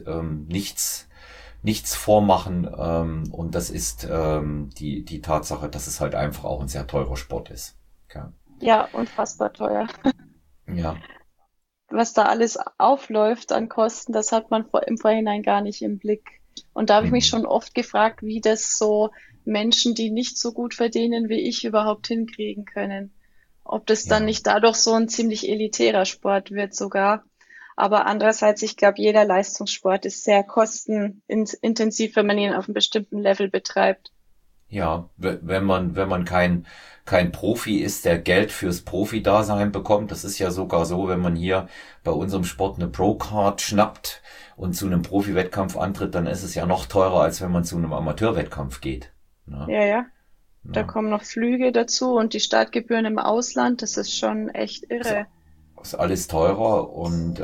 nichts vormachen. Und das ist die Tatsache, dass es halt einfach auch ein sehr teurer Sport ist. Okay. Ja, unfassbar teuer. Ja. Was da alles aufläuft an Kosten, das hat man im Vorhinein gar nicht im Blick. Und da habe ich mich Mhm. schon oft gefragt, wie das so Menschen, die nicht so gut verdienen wie ich, überhaupt hinkriegen können. Ob das dann Ja. nicht dadurch so ein ziemlich elitärer Sport wird sogar. Aber andererseits, ich glaube, jeder Leistungssport ist sehr kostenintensiv, wenn man ihn auf einem bestimmten Level betreibt. Ja, wenn man kein Profi ist, der Geld fürs Profi-Dasein bekommt, das ist ja sogar so, wenn man hier bei unserem Sport eine Pro-Card schnappt und zu einem Profi-Wettkampf antritt, dann ist es ja noch teurer, als wenn man zu einem Amateur-Wettkampf geht. Ne? Ja, ja. Da Ne? kommen noch Flüge dazu und die Startgebühren im Ausland, das ist schon echt Ist, irre. ist alles teurer und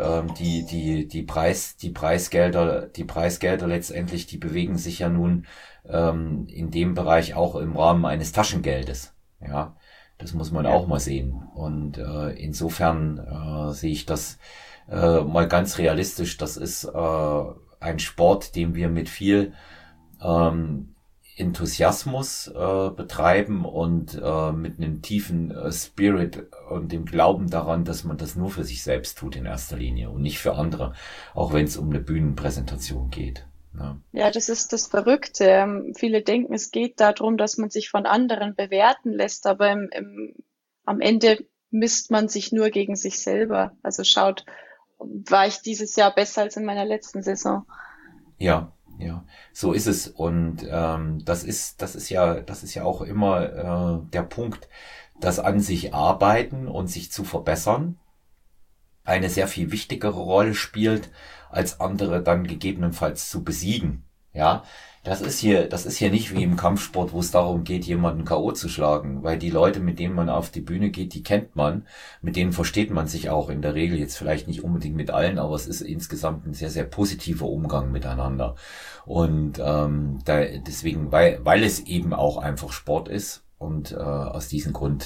die Preisgelder letztendlich, die bewegen sich ja nun in dem Bereich auch im Rahmen eines Taschengeldes. Ja, das muss man Ja. auch mal sehen. Und insofern sehe ich das mal ganz realistisch. Das ist ein Sport, den wir mit viel ähm, Enthusiasmus betreiben und mit einem tiefen Spirit und dem Glauben daran, dass man das nur für sich selbst tut in erster Linie und nicht für andere, auch wenn es um eine Bühnenpräsentation geht. Ne? Ja, das ist das Verrückte. Viele denken, es geht darum, dass man sich von anderen bewerten lässt, aber am Ende misst man sich nur gegen sich selber. Also schaut, war ich dieses Jahr besser als in meiner letzten Saison? Ja, ja, so ist es. Und das ist ja auch immer der Punkt, das an sich arbeiten und sich zu verbessern eine sehr viel wichtigere Rolle spielt, als andere dann gegebenenfalls zu besiegen. Ja, das ist hier nicht wie im Kampfsport, wo es darum geht, jemanden K.O. zu schlagen, weil die Leute, mit denen man auf die Bühne geht, die kennt man, mit denen versteht man sich auch in der Regel, jetzt vielleicht nicht unbedingt mit allen, aber es ist insgesamt ein sehr, sehr positiver Umgang miteinander. Und deswegen, weil es eben auch einfach Sport ist, und aus diesem Grund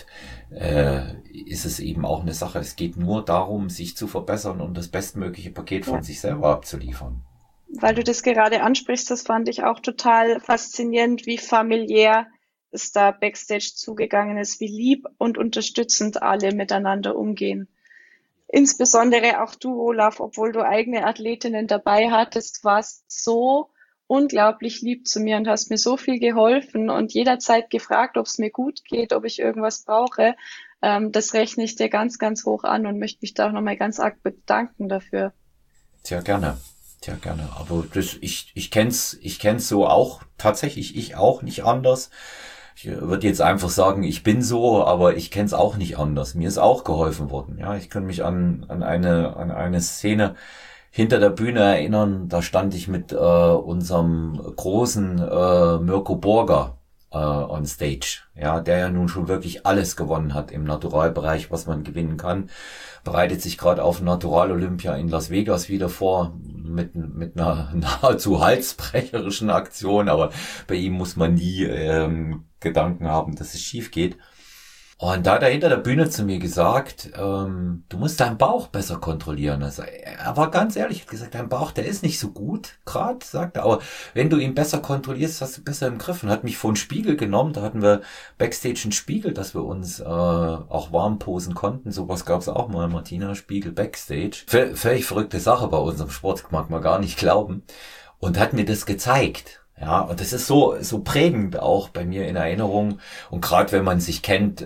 ist es eben auch eine Sache, es geht nur darum, sich zu verbessern und das bestmögliche Paket von sich selber abzuliefern. Weil du das gerade ansprichst, das fand ich auch total faszinierend, wie familiär es da backstage zugegangen ist, wie lieb und unterstützend alle miteinander umgehen. Insbesondere auch du, Olaf, obwohl du eigene Athletinnen dabei hattest, warst so unglaublich lieb zu mir und hast mir so viel geholfen und jederzeit gefragt, ob es mir gut geht, ob ich irgendwas brauche. Das rechne ich dir ganz, ganz hoch an und möchte mich da auch nochmal ganz arg bedanken dafür. Tja, gerne. Tja, gerne. Aber ich kenn's so auch, tatsächlich, ich auch nicht anders. Ich würde jetzt einfach sagen, ich bin so, aber ich kenn's auch nicht anders. Mir ist auch geholfen worden. Ja, ich kann mich an eine Szene hinter der Bühne erinnern. Da stand ich mit unserem großen Mirko Borger on stage. Ja, der ja nun schon wirklich alles gewonnen hat im Naturalbereich, was man gewinnen kann. Bereitet sich gerade auf Natural-Olympia in Las Vegas wieder vor mit einer nahezu halsbrecherischen Aktion, aber bei ihm muss man nie Gedanken haben, dass es schief geht. Und da hat er hinter der Bühne zu mir gesagt, du musst deinen Bauch besser kontrollieren. Also, er war ganz ehrlich, hat gesagt, dein Bauch, der ist nicht so gut, gerade, sagt er, aber wenn du ihn besser kontrollierst, hast du besser im Griff. Und hat mich vor einen Spiegel genommen, da hatten wir Backstage einen Spiegel, dass wir uns auch warm posen konnten. Sowas gab's auch mal, Martina, Spiegel Backstage. Völlig verrückte Sache bei unserem Sport, mag man gar nicht glauben. Und hat mir das gezeigt. Ja, und das ist so prägend auch bei mir in Erinnerung. Und gerade wenn man sich kennt,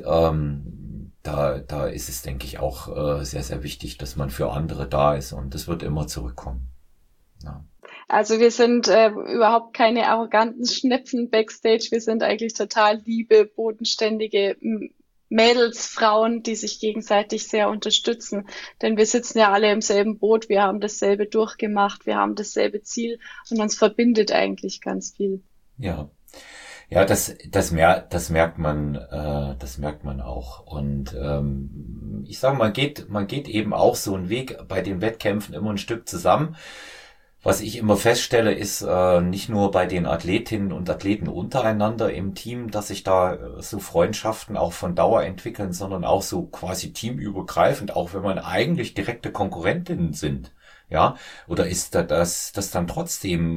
da ist es, denke ich, auch sehr, sehr wichtig, dass man für andere da ist. Und das wird immer zurückkommen. Ja. Also wir sind überhaupt keine arroganten Schnepfen backstage. Wir sind eigentlich total liebe, bodenständige Mädels, Frauen, die sich gegenseitig sehr unterstützen. Denn wir sitzen ja alle im selben Boot, wir haben dasselbe durchgemacht, wir haben dasselbe Ziel und uns verbindet eigentlich ganz viel. Ja. Ja, das merkt man auch. Und ich sage, man geht eben auch so einen Weg bei den Wettkämpfen immer ein Stück zusammen. Was ich immer feststelle, ist nicht nur bei den Athletinnen und Athleten untereinander im Team, dass sich da so Freundschaften auch von Dauer entwickeln, sondern auch so quasi teamübergreifend, auch wenn man eigentlich direkte Konkurrentinnen sind. Ja, oder ist das dann trotzdem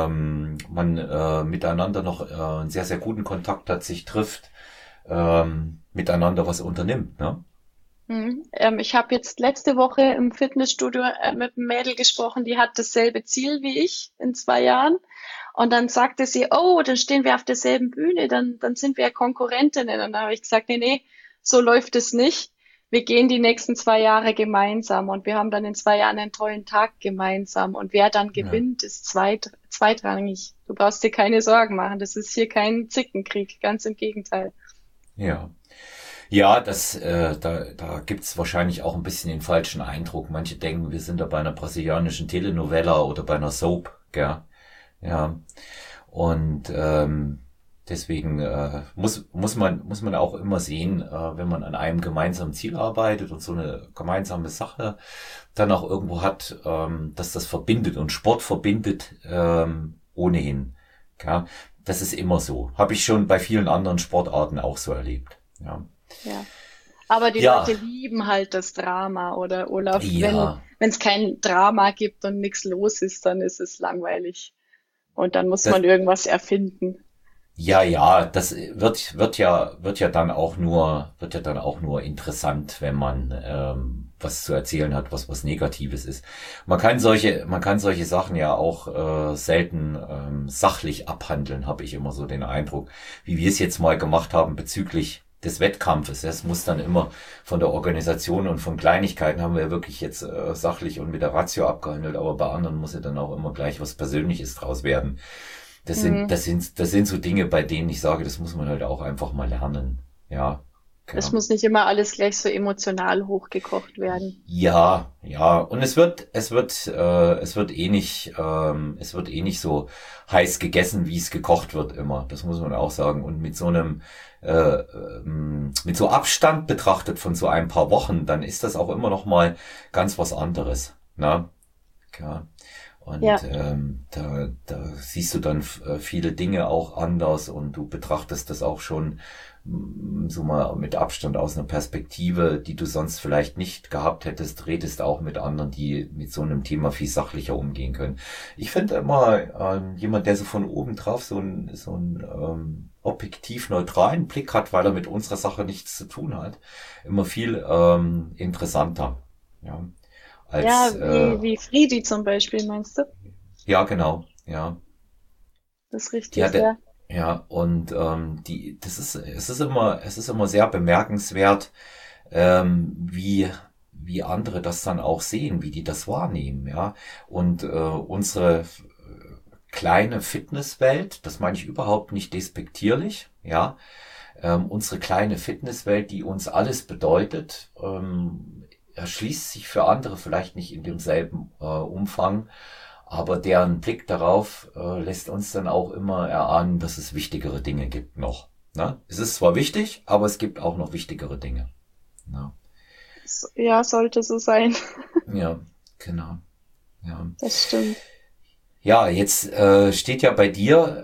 man miteinander noch einen sehr, sehr guten Kontakt hat, sich trifft, miteinander was unternimmt, ne? Ich habe jetzt letzte Woche im Fitnessstudio mit einem Mädel gesprochen, die hat dasselbe Ziel wie ich in 2 Jahren. Und dann sagte sie, oh, dann stehen wir auf derselben Bühne, dann sind wir ja Konkurrentinnen. Und dann habe ich gesagt, nee, so läuft es nicht. Wir gehen die nächsten 2 Jahre gemeinsam und wir haben dann in 2 Jahren einen tollen Tag gemeinsam. Und wer dann Ja. gewinnt, ist zweitrangig. Du brauchst dir keine Sorgen machen. Das ist hier kein Zickenkrieg, ganz im Gegenteil. Ja. Ja, da gibt's wahrscheinlich auch ein bisschen den falschen Eindruck. Manche denken, wir sind da bei einer brasilianischen Telenovela oder bei einer Soap, gell? Ja. Und deswegen muss man auch immer sehen, wenn man an einem gemeinsamen Ziel arbeitet und so eine gemeinsame Sache dann auch irgendwo hat, dass das verbindet und Sport verbindet ohnehin. Ja, das ist immer so. Habe ich schon bei vielen anderen Sportarten auch so erlebt. Ja. Ja. Aber die Ja, Leute lieben halt das Drama, oder Olaf? ja. Wenn es kein Drama gibt und nichts los ist, dann ist es langweilig. Und dann muss Das, man irgendwas erfinden. ja, das wird ja dann auch nur interessant, wenn man was zu erzählen hat, was Negatives ist. Man kann solche Sachen ja auch selten sachlich abhandeln, habe ich immer so den Eindruck, wie wir es jetzt mal gemacht haben bezüglich des Wettkampfes. Es muss dann immer von der Organisation und von Kleinigkeiten haben wir ja wirklich jetzt sachlich und mit der Ratio abgehandelt, aber bei anderen muss ja dann auch immer gleich was Persönliches draus werden. Das Mhm. sind so Dinge, bei denen ich sage, das muss man halt auch einfach mal lernen. Ja, Es Genau. muss nicht immer alles gleich so emotional hochgekocht werden. Ja, ja, und es wird eh nicht so heiß gegessen, wie es gekocht wird immer. Das muss man auch sagen. Und mit so Abstand betrachtet von so ein paar Wochen, dann ist das auch immer noch mal ganz was anderes. Ne? Ja. Und Ja, da siehst du dann viele Dinge auch anders und du betrachtest das auch schon so mal mit Abstand aus einer Perspektive, die du sonst vielleicht nicht gehabt hättest, redest auch mit anderen, die mit so einem Thema viel sachlicher umgehen können. Ich finde immer, jemand, der so von oben drauf so ein objektiv neutralen Blick hat, weil er mit unserer Sache nichts zu tun hat, immer viel interessanter. Ja, als ja, wie Friedi zum Beispiel, meinst du? ja, genau, ja. Das ist Die richtig, hatte, ja. ja, und es ist immer sehr bemerkenswert, wie andere das dann auch sehen, wie die das wahrnehmen, ja. Und unsere kleine Fitnesswelt, das meine ich überhaupt nicht despektierlich, ja, unsere kleine Fitnesswelt, die uns alles bedeutet, erschließt sich für andere vielleicht nicht in demselben Umfang, aber deren Blick darauf lässt uns dann auch immer erahnen, dass es wichtigere Dinge gibt noch. Ne? Es ist zwar wichtig, aber es gibt auch noch wichtigere Dinge. Ne? Ja, sollte so sein. Ja, genau. Ja, Das stimmt. ja jetzt steht ja bei dir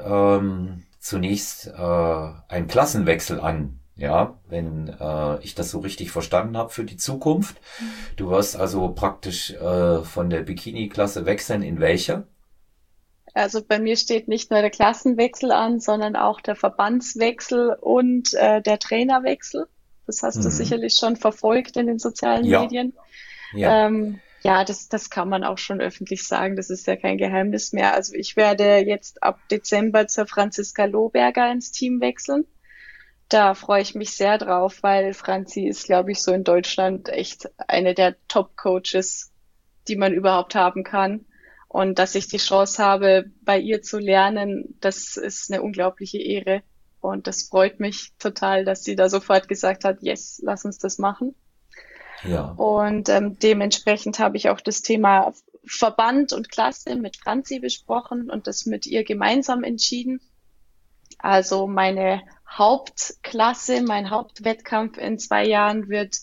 zunächst ein Klassenwechsel an. Ja, wenn ich das so richtig verstanden habe für die Zukunft. Du wirst also praktisch von der Bikini-Klasse wechseln in welche? Also bei mir steht nicht nur der Klassenwechsel an, sondern auch der Verbandswechsel und der Trainerwechsel. Das hast du Mhm. sicherlich schon verfolgt in den sozialen Ja, Medien. ja. Ja, das kann man auch schon öffentlich sagen. Das ist ja kein Geheimnis mehr. Also ich werde jetzt ab Dezember zur Franziska Lohberger ins Team wechseln. Da freue ich mich sehr drauf, weil Franzi ist, glaube ich, so in Deutschland echt eine der Top-Coaches, die man überhaupt haben kann. Und dass ich die Chance habe, bei ihr zu lernen, das ist eine unglaubliche Ehre. Und das freut mich total, dass sie da sofort gesagt hat, yes, lass uns das machen. Ja. Und dementsprechend habe ich auch das Thema Verband und Klasse mit Franzi besprochen und das mit ihr gemeinsam entschieden. Also meine Hauptklasse, mein Hauptwettkampf in 2 Jahren wird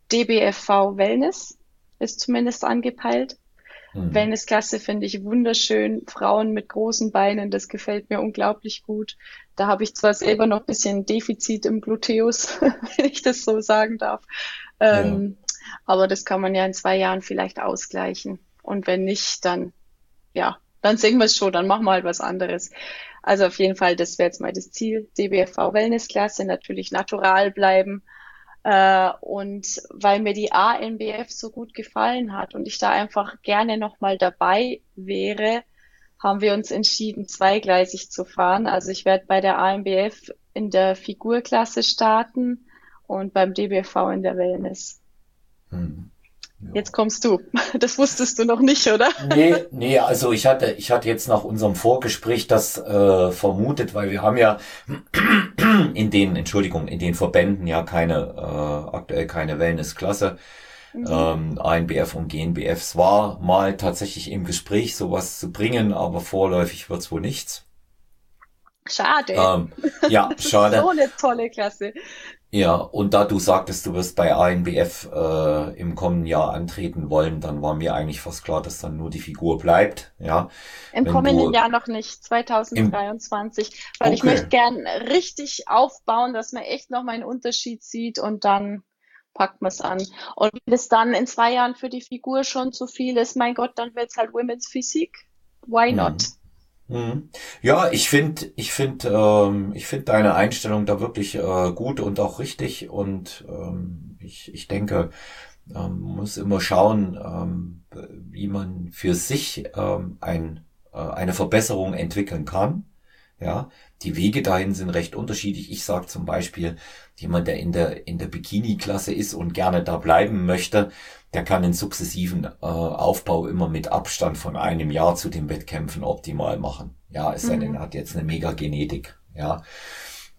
DBFV Wellness, ist zumindest angepeilt. Mhm. Wellnessklasse finde ich wunderschön. Frauen mit großen Beinen, das gefällt mir unglaublich gut. Da habe ich zwar selber noch ein bisschen Defizit im Gluteus, wenn ich das so sagen darf. Ja. Ähm, aber das kann man ja in 2 Jahren vielleicht ausgleichen. Und wenn nicht, dann, ja, dann sehen wir es schon, dann machen wir halt was anderes. Also auf jeden Fall, das wäre jetzt mal das Ziel. DBFV Wellnessklasse, natürlich natural bleiben. Und weil mir die ANBF so gut gefallen hat und ich da einfach gerne nochmal dabei wäre, haben wir uns entschieden, zweigleisig zu fahren. Also ich werde bei der ANBF in der Figurklasse starten und beim DBFV in der Wellness. Mhm. Jetzt Ja. kommst du. Das wusstest du noch nicht, oder? Nee, also ich hatte jetzt nach unserem Vorgespräch das vermutet, weil wir haben ja in den Verbänden ja aktuell keine Wellnessklasse. Mhm. ANBF und GNBF. Es war mal tatsächlich im Gespräch, sowas zu bringen, aber vorläufig wird's wohl nichts. Schade. Ähm, ja, Das ist schade. so eine tolle Klasse. Ja, und da du sagtest, du wirst bei ANBF im kommenden Jahr antreten wollen, dann war mir eigentlich fast klar, dass dann nur die Figur bleibt. Ja, Im wenn kommenden du Jahr noch nicht, im 2023, weil ich möchte okay, gern richtig aufbauen, dass man echt noch mal einen Unterschied sieht und dann packt man es an. Und wenn es dann in 2 Jahren für die Figur schon zu viel ist, mein Gott, dann wird's halt Women's Physik. Why not? hm, hm. Ja, ich finde deine Einstellung da wirklich gut und auch richtig und ich denke, muss immer schauen, wie man für sich eine Verbesserung entwickeln kann. Ja, die Wege dahin sind recht unterschiedlich. Ich sage zum Beispiel, jemand, der in der Bikini-Klasse ist und gerne da bleiben möchte, der kann den sukzessiven Aufbau immer mit Abstand von einem Jahr zu den Wettkämpfen optimal machen. Ja, es sei denn, er Mhm. hat jetzt eine Mega-Genetik. Ja,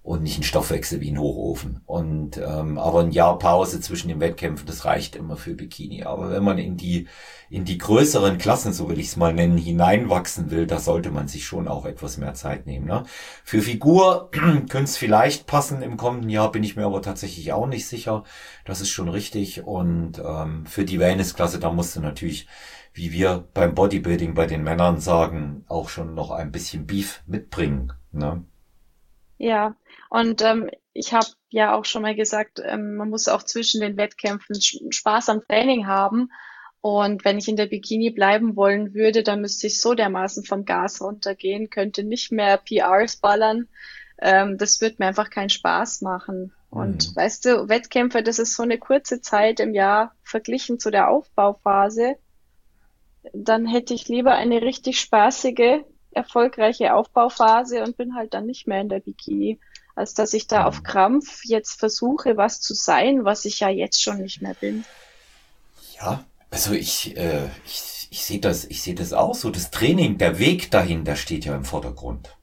und nicht ein Stoffwechsel wie ein Hochofen. Und aber ein Jahr Pause zwischen den Wettkämpfen, das reicht immer für Bikini. Aber wenn man in die größeren Klassen, so will ich es mal nennen, hineinwachsen will, da sollte man sich schon auch etwas mehr Zeit nehmen. Ne? Für Figur könnte es vielleicht passen im kommenden Jahr, bin ich mir aber tatsächlich auch nicht sicher. Das ist schon richtig. Und für die Wellnessklasse, da musst du natürlich, wie wir beim Bodybuilding bei den Männern sagen, auch schon noch ein bisschen Beef mitbringen. Ne? Ja, und ich habe ja auch schon mal gesagt, man muss auch zwischen den Wettkämpfen Spaß am Training haben. Und wenn ich in der Bikini bleiben wollen würde, dann müsste ich so dermaßen vom Gas runtergehen, könnte nicht mehr PRs ballern. Das wird mir einfach keinen Spaß machen. Und Hm. weißt du, Wettkämpfe, das ist so eine kurze Zeit im Jahr verglichen zu der Aufbauphase. Dann hätte ich lieber eine richtig spaßige, erfolgreiche Aufbauphase und bin halt dann nicht mehr in der Bikini, als dass ich da auf Hm. Krampf jetzt versuche, was zu sein, was ich ja jetzt schon nicht mehr bin. Ja, also ich sehe das auch so. Das Training, der Weg dahin, der steht ja im Vordergrund.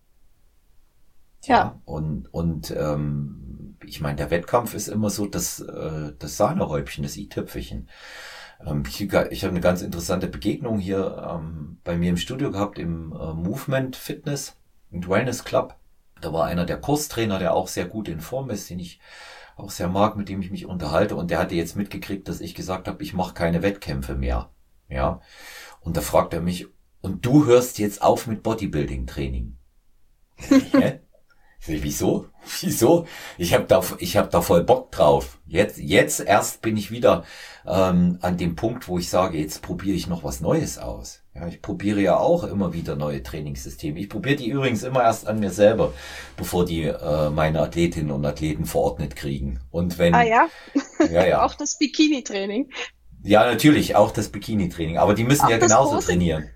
Ja, Ja, und ich meine, der Wettkampf ist immer so das Sahnehäubchen, das i-Tüpfelchen. Ich habe eine ganz interessante Begegnung hier bei mir im Studio gehabt, im Movement Fitness und Wellness Club. Da war einer der Kurstrainer, der auch sehr gut in Form ist, den ich auch sehr mag, mit dem ich mich unterhalte. Und der hatte jetzt mitgekriegt, dass ich gesagt habe, ich mache keine Wettkämpfe mehr. Ja. Und da fragt er mich, und du hörst jetzt auf mit Bodybuilding-Training? Hä? Ich sag, wieso? Wieso? Ich hab da voll Bock drauf. Jetzt erst bin ich wieder an dem Punkt, wo ich sage, jetzt probiere ich noch was Neues aus. Ja, ich probiere ja auch immer wieder neue Trainingssysteme. Ich probiere die übrigens immer erst an mir selber, bevor die meine Athletinnen und Athleten verordnet kriegen. Und ah wenn, ja, ja, ja, auch das Bikini-Training, ja, natürlich auch das Bikini-Training, aber die müssen auch ja das genauso Posing, trainieren.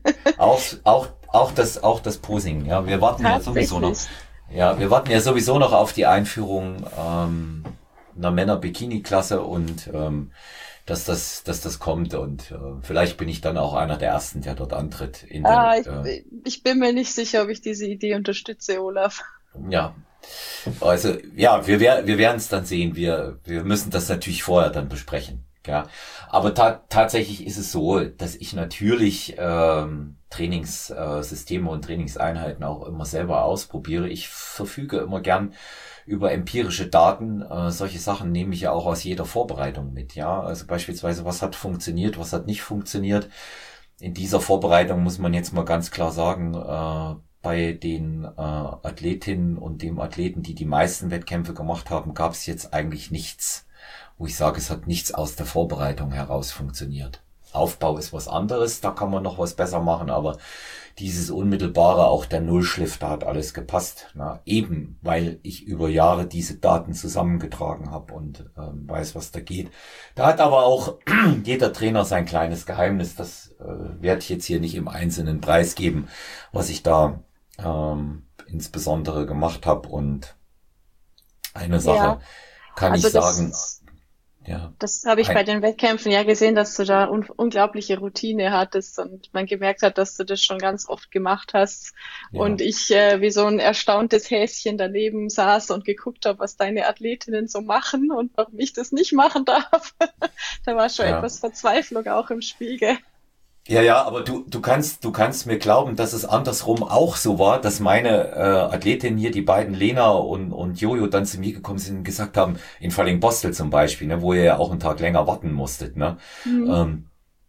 Auch das Posing. Ja, tatsächlich. wir warten ja sowieso noch auf die Einführung einer Männer-Bikini-Klasse und dass das kommt und vielleicht bin ich dann auch einer der ersten, der dort antritt in der Ah, ich bin mir nicht sicher, ob ich diese Idee unterstütze, Olaf. ja, also ja, wir werden es dann sehen. Wir müssen das natürlich vorher dann besprechen. Ja, aber tatsächlich ist es so, dass ich natürlich Trainingssysteme und Trainingseinheiten auch immer selber ausprobiere. Ich verfüge immer gern über empirische Daten. Solche Sachen nehme ich ja auch aus jeder Vorbereitung mit. Ja, also beispielsweise, was hat funktioniert, was hat nicht funktioniert. In dieser Vorbereitung muss man jetzt mal ganz klar sagen, bei den Athletinnen und dem Athleten, die die meisten Wettkämpfe gemacht haben, gab es jetzt eigentlich nichts, wo ich sage, es hat nichts aus der Vorbereitung heraus funktioniert. Aufbau ist was anderes, da kann man noch was besser machen, aber dieses unmittelbare, auch der Nullschliff, da hat alles gepasst. Na, eben, weil ich über Jahre diese Daten zusammengetragen habe und weiß, was da geht. Da hat aber auch jeder Trainer sein kleines Geheimnis, das werde ich jetzt hier nicht im Einzelnen preisgeben, was ich da insbesondere gemacht habe. Und eine Sache Ja, kann ich also sagen, ja, das habe ich bei ein, den Wettkämpfen ja gesehen, dass du da unglaubliche Routine hattest und man gemerkt hat, dass du das schon ganz oft gemacht hast. Und ja, ich wie so ein erstauntes Häschen daneben saß und geguckt habe, was deine Athletinnen so machen und warum ich das nicht machen darf. Da war schon ja. etwas Verzweiflung auch im Spiel, gell? Ja, ja, aber du kannst mir glauben, dass es andersrum auch so war, dass meine Athletinnen hier, die beiden Lena und Jojo, dann zu mir gekommen sind und gesagt haben, in Falling-Bostel zum Beispiel, ne, wo ihr ja auch einen Tag länger warten musstet, ne, Mhm. ähm,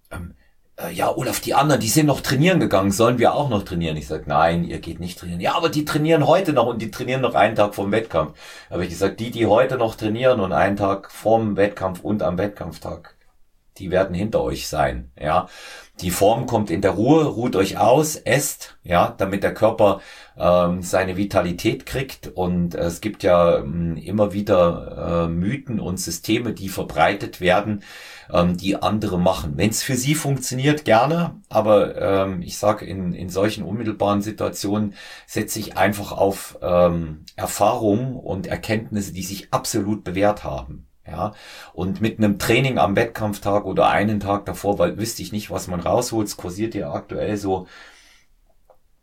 ja, Olaf, die anderen, die sind noch trainieren gegangen, sollen wir auch noch trainieren? Ich sag, nein, ihr geht nicht trainieren. Ja, aber die trainieren heute noch und die trainieren noch einen Tag vorm Wettkampf. Habe ich gesagt, die heute noch trainieren und einen Tag vorm Wettkampf und am Wettkampftag, die werden hinter euch sein, ja. Die Form kommt in der Ruhe, ruht euch aus, esst, ja, damit der Körper seine Vitalität kriegt. Und es gibt ja immer wieder Mythen und Systeme, die verbreitet werden, die andere machen. Wenn es für sie funktioniert, gerne, aber ich sage, in solchen unmittelbaren Situationen setze ich einfach auf Erfahrungen und Erkenntnisse, die sich absolut bewährt haben. Ja, und mit einem Training am Wettkampftag oder einen Tag davor, weil wüsste ich nicht, was man rausholt. Es kursiert ja aktuell so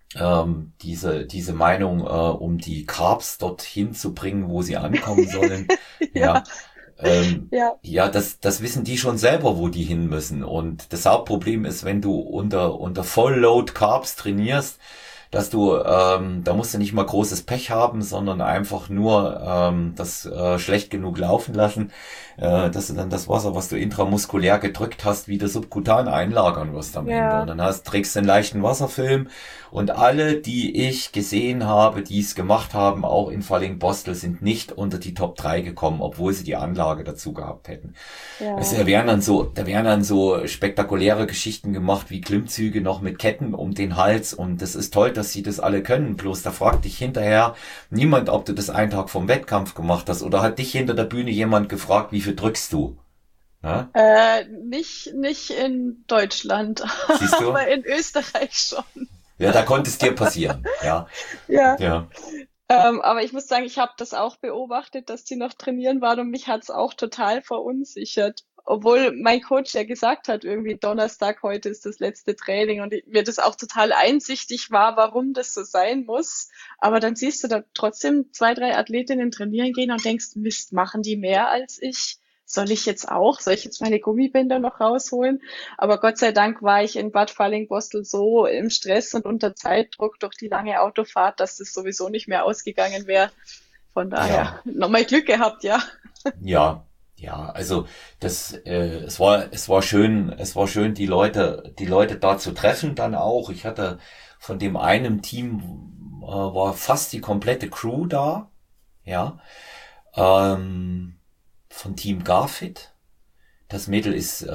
diese Meinung, um die Carbs dorthin zu bringen, wo sie ankommen sollen. Ja, Ja, ja, ja, das wissen die schon selber, wo die hin müssen. Und das Hauptproblem ist, wenn du unter Vollload Carbs trainierst, dass du, da musst du nicht mal großes Pech haben, sondern einfach nur das schlecht genug laufen lassen, dass du dann das Wasser, was du intramuskulär gedrückt hast, wieder subkutan einlagern wirst am Ende. Und ja, dann trägst du einen leichten Wasserfilm. Und alle, die ich gesehen habe, die es gemacht haben, auch in Falling-Bostel, sind nicht unter die Top 3 gekommen, obwohl sie die Anlage dazu gehabt hätten. ja. Da wären dann so spektakuläre Geschichten gemacht, wie Klimmzüge noch mit Ketten um den Hals, und das ist toll, dass sie das alle können. Bloß da fragt dich hinterher niemand, ob du das einen Tag vom Wettkampf gemacht hast, oder hat dich hinter der Bühne jemand gefragt, wie viel drückst du? Na? Nicht in Deutschland, Siehst du? aber in Österreich schon. Ja, da konnte es dir passieren. Ja, Ja. ja, Aber ich muss sagen, ich habe das auch beobachtet, dass die noch trainieren waren und mich hat's auch total verunsichert. Obwohl mein Coach ja gesagt hat, irgendwie Donnerstag, heute ist das letzte Training und mir das auch total einsichtig war, warum das so sein muss. Aber dann siehst du da trotzdem zwei, drei Athletinnen trainieren gehen und denkst, Mist, machen die mehr als ich? Soll ich jetzt auch? Soll ich jetzt meine Gummibänder noch rausholen? Aber Gott sei Dank war ich in Bad Fallingbostel so im Stress und unter Zeitdruck durch die lange Autofahrt, dass das sowieso nicht mehr ausgegangen wäre. Von daher ja, nochmal Glück gehabt, ja. ja, ja. Also es war schön, die Leute da zu treffen dann auch. Ich hatte von dem einen Team war fast die komplette Crew da. Ja. Ähm, von Team Garfit. Das Mädel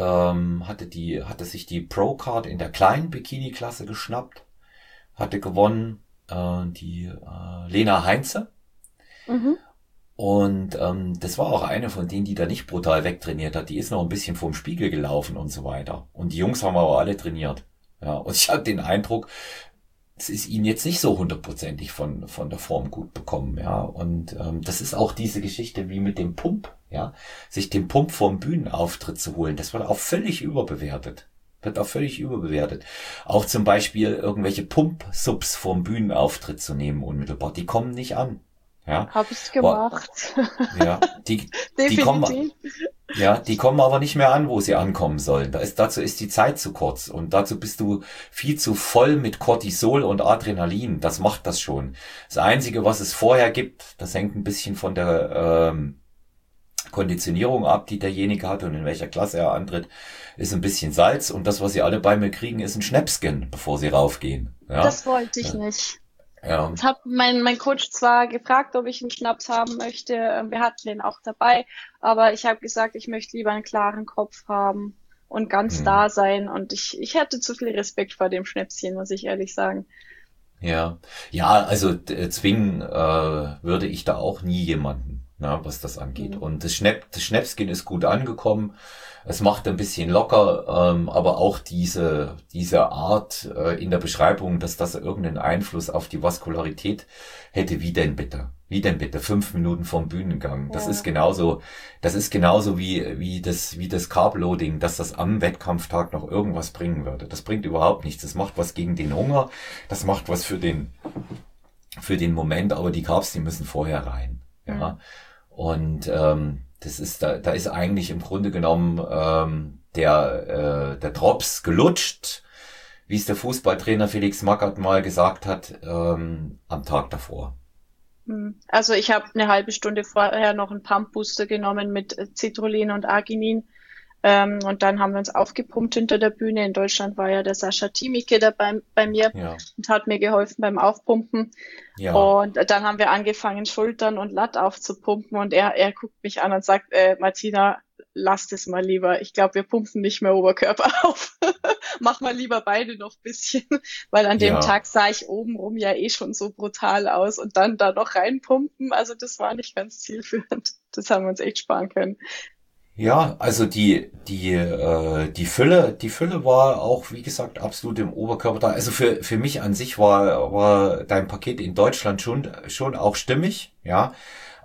hatte sich die Pro-Card in der kleinen Bikini-Klasse geschnappt, hatte gewonnen, die Lena Heinze. Mhm. Und das war auch eine von denen, die da nicht brutal wegtrainiert hat. Die ist noch ein bisschen vorm Spiegel gelaufen und so weiter. Und die Jungs haben aber alle trainiert. Ja, und ich hatte den Eindruck, es ist ihnen jetzt nicht so hundertprozentig von der Form gut bekommen, ja. Und das ist auch diese Geschichte wie mit dem Pump, ja. Sich den Pump vom Bühnenauftritt zu holen, das wird auch völlig überbewertet. Wird auch völlig überbewertet. Auch zum Beispiel irgendwelche Pump-Subs vom Bühnenauftritt zu nehmen unmittelbar, die kommen nicht an. Ja. Habe ich Boah, gemacht. ja, die kommen, Definitiv. ja, die kommen aber nicht mehr an, wo sie ankommen sollen. Dazu ist die Zeit zu kurz, und dazu bist du viel zu voll mit Cortisol und Adrenalin. Das macht das schon. Das Einzige, was es vorher gibt, das hängt ein bisschen von der Konditionierung ab, die derjenige hat und in welcher Klasse er antritt, ist ein bisschen Salz, und das, was sie alle bei mir kriegen, ist ein Schnäpschen, bevor sie raufgehen. Ja, Das wollte ich nicht. ja, Ich habe mein Coach zwar gefragt, ob ich einen Schnaps haben möchte. Wir hatten den auch dabei, aber ich habe gesagt, ich möchte lieber einen klaren Kopf haben und ganz hm. da sein. Und ich hatte zu viel Respekt vor dem Schnäpschen, muss ich ehrlich sagen. Ja, ja, also zwingen würde ich da auch nie jemanden, na, was das angeht. Mhm. Und das Schnäpschen ist gut angekommen. Es macht ein bisschen locker, aber auch diese Art in der Beschreibung, dass das irgendeinen Einfluss auf die Vaskularität hätte, wie denn bitte? Wie denn bitte? 5 Minuten vom Bühnengang. Ja, Das ist genauso wie das Carb-Loading, dass das am Wettkampftag noch irgendwas bringen würde. Das bringt überhaupt nichts. Das macht was gegen den Hunger. Das macht was für den Moment, aber die Carbs, die müssen vorher rein. mhm. Ja. Und da ist eigentlich im Grunde genommen der Drops gelutscht, wie es der Fußballtrainer Felix Magath mal gesagt hat, am Tag davor. Also ich habe eine halbe Stunde vorher noch einen Pump-Booster genommen mit Citrullin und Arginin. Und dann haben wir uns aufgepumpt hinter der Bühne. In Deutschland war ja der Sascha Thiemicke dabei bei mir Ja, und hat mir geholfen beim Aufpumpen. ja, Und dann haben wir angefangen, Schultern und Lat aufzupumpen. Und er guckt mich an und sagt, Martina, lass das mal lieber. Ich glaube, wir pumpen nicht mehr Oberkörper auf. Mach mal lieber beide noch ein bisschen. Weil an dem ja. Tag sah ich obenrum ja eh schon so brutal aus. Und dann da noch reinpumpen, also das war nicht ganz zielführend. Das haben wir uns echt sparen können. Ja, also die Fülle war auch, wie gesagt, absolut im Oberkörper da. Also für mich an sich war dein Paket in Deutschland schon auch stimmig, ja.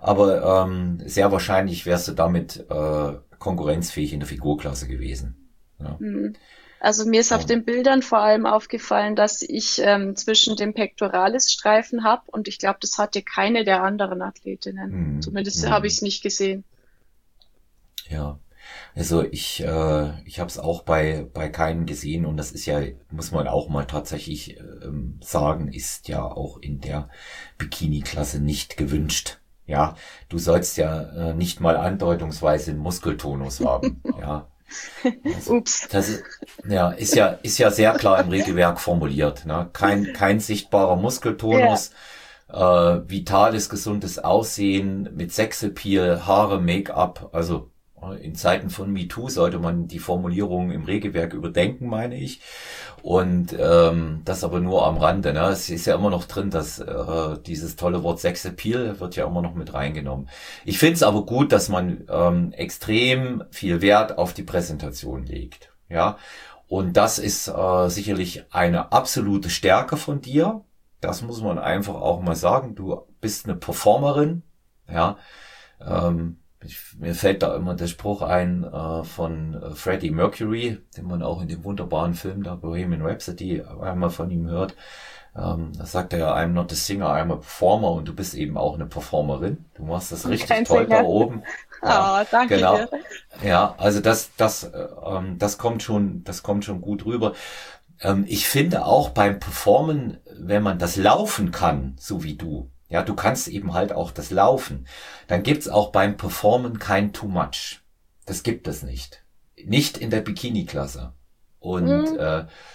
Aber sehr wahrscheinlich wärst du damit konkurrenzfähig in der Figurklasse gewesen. Ja. Also mir ist auf Und, den Bildern vor allem aufgefallen, dass ich zwischen dem Pectoralis-Streifen habe und ich glaube, das hatte keine der anderen Athletinnen. hm, Zumindest habe ich hm, es nicht gesehen. ja. Also ich habe es auch bei keinen gesehen und das ist ja, muss man auch mal tatsächlich sagen, ist ja auch in der Bikini-Klasse nicht gewünscht. Ja, du sollst ja nicht mal andeutungsweise einen Muskeltonus haben. Ja, also Ups. das ist ja sehr klar im Regelwerk formuliert. Ne? Kein sichtbarer Ja, Muskeltonus, vitales, gesundes Aussehen mit Sexappeal, Haare, Make-up. Also in Zeiten von MeToo sollte man die Formulierung im Regelwerk überdenken, meine ich. Und das aber nur am Rande. Ne? Es ist ja immer noch drin, dass dieses tolle Wort Sexappeal wird ja immer noch mit reingenommen. Ich finde es aber gut, dass man extrem viel Wert auf die Präsentation legt. Ja, und das ist sicherlich eine absolute Stärke von dir. Das muss man einfach auch mal sagen. Du bist eine Performerin. Ja, mir fällt da immer der Spruch ein von Freddie Mercury, den man auch in dem wunderbaren Film da Bohemian Rhapsody einmal von ihm hört. Da sagt er ja, I'm not a singer, I'm a performer und du bist eben auch eine Performerin. Du machst das und richtig kein toll da Sänger. oben. Ja, Ah, danke genau. dir. Ja, also das kommt schon gut rüber. Ich finde auch beim Performen, wenn man das Laufen kann, so wie du, ja, du kannst eben halt auch das Laufen, dann gibt's auch beim Performen kein Too Much. Das gibt es nicht. Nicht in der Bikini-Klasse. Und Hm,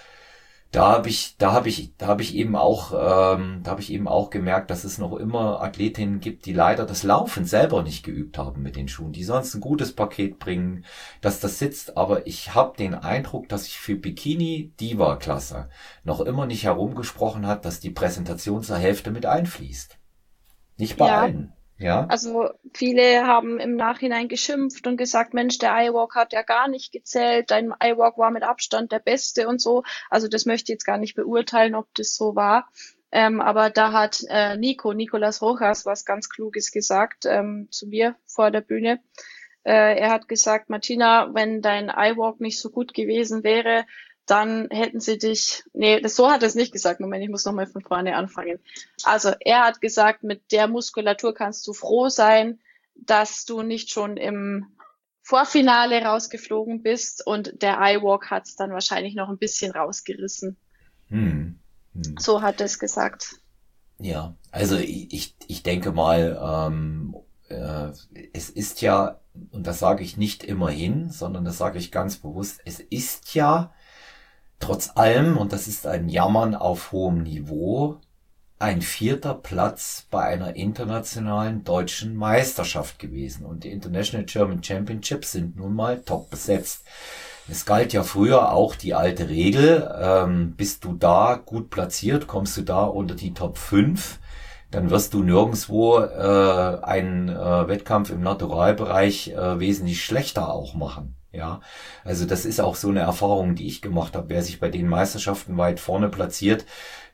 da habe ich eben auch gemerkt, dass es noch immer Athletinnen gibt, die leider das Laufen selber nicht geübt haben mit den Schuhen, die sonst ein gutes Paket bringen, dass das sitzt. Aber ich habe den Eindruck, dass sich für Bikini Diva-Klasse noch immer nicht herumgesprochen hat, dass die Präsentation zur Hälfte mit einfließt. Nicht bei ja, allen. Ja. also viele haben im Nachhinein geschimpft und gesagt, Mensch, der iWalk hat ja gar nicht gezählt, dein iWalk war mit Abstand der beste und so. Also das möchte ich jetzt gar nicht beurteilen, ob das so war. Aber da hat Nicolas Rojas, was ganz Kluges gesagt zu mir vor der Bühne. Er hat gesagt, Martina, wenn dein iWalk nicht so gut gewesen wäre, dann hätten sie dich, nee, so hat er es nicht gesagt. Moment, ich muss nochmal von vorne anfangen. Also er hat gesagt, mit der Muskulatur kannst du froh sein, dass du nicht schon im Vorfinale rausgeflogen bist und der iWalk hat es dann wahrscheinlich noch ein bisschen rausgerissen. Hm. Hm. So hat er es gesagt. Ja, also ich denke mal, es ist ja, und das sage ich nicht immerhin, sondern das sage ich ganz bewusst, es ist ja trotz allem, und das ist ein Jammern auf hohem Niveau, ein vierter Platz bei einer internationalen deutschen Meisterschaft gewesen. Und die International German Championships sind nun mal top besetzt. Es galt ja früher auch die alte Regel, bist du da gut platziert, kommst du da unter die Top 5, dann wirst du nirgendwo einen Wettkampf im Naturalbereich wesentlich schlechter auch machen. Ja, also das ist auch so eine Erfahrung, die ich gemacht habe. Wer sich bei den Meisterschaften weit vorne platziert,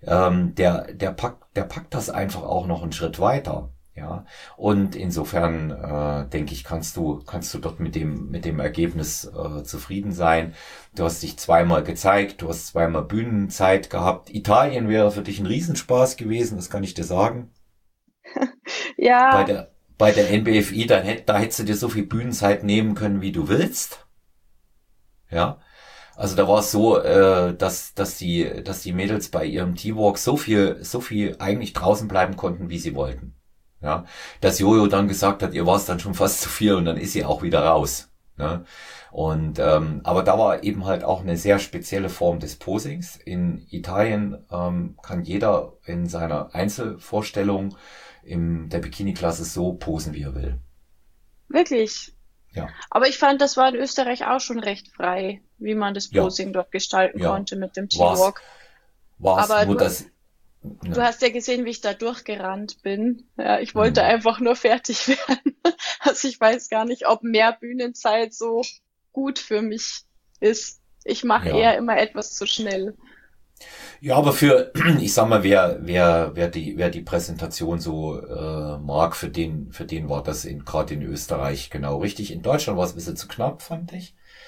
der packt das einfach auch noch einen Schritt weiter. Ja, und insofern denke ich, kannst du dort mit dem Ergebnis zufrieden sein. Du hast dich zweimal gezeigt, du hast zweimal Bühnenzeit gehabt. Italien wäre für dich ein Riesenspaß gewesen, das kann ich dir sagen. Bei Ja, der bei der NBFI, da hättest du dir so viel Bühnenzeit nehmen können, wie du willst. Ja, also da war es so, dass die Mädels bei ihrem T-Walk so viel eigentlich draußen bleiben konnten, wie sie wollten. Ja, dass Jojo dann gesagt hat, ihr war es dann schon fast zu viel und dann ist sie auch wieder raus. Ne? Und aber da war eben halt auch eine sehr spezielle Form des Posings. In Italien kann jeder in seiner Einzelvorstellung in der Bikini-Klasse so posen, wie er will. wirklich. Ja, Aber ich fand, das war in Österreich auch schon recht frei, wie man das ja, Posing dort gestalten ja. konnte mit dem War's, T-Walk. war's. Aber Nur du, das, du ne, hast ja gesehen, wie ich da durchgerannt bin. Ja, ich wollte hm, einfach nur fertig werden. Also ich weiß gar nicht, ob mehr Bühnenzeit so gut für mich ist. Ich mache ja. eher immer etwas zu schnell. Ja, aber ich sag mal, wer die Präsentation so mag, für den war das gerade in Österreich genau richtig. In Deutschland war es ein bisschen zu knapp, fand ich.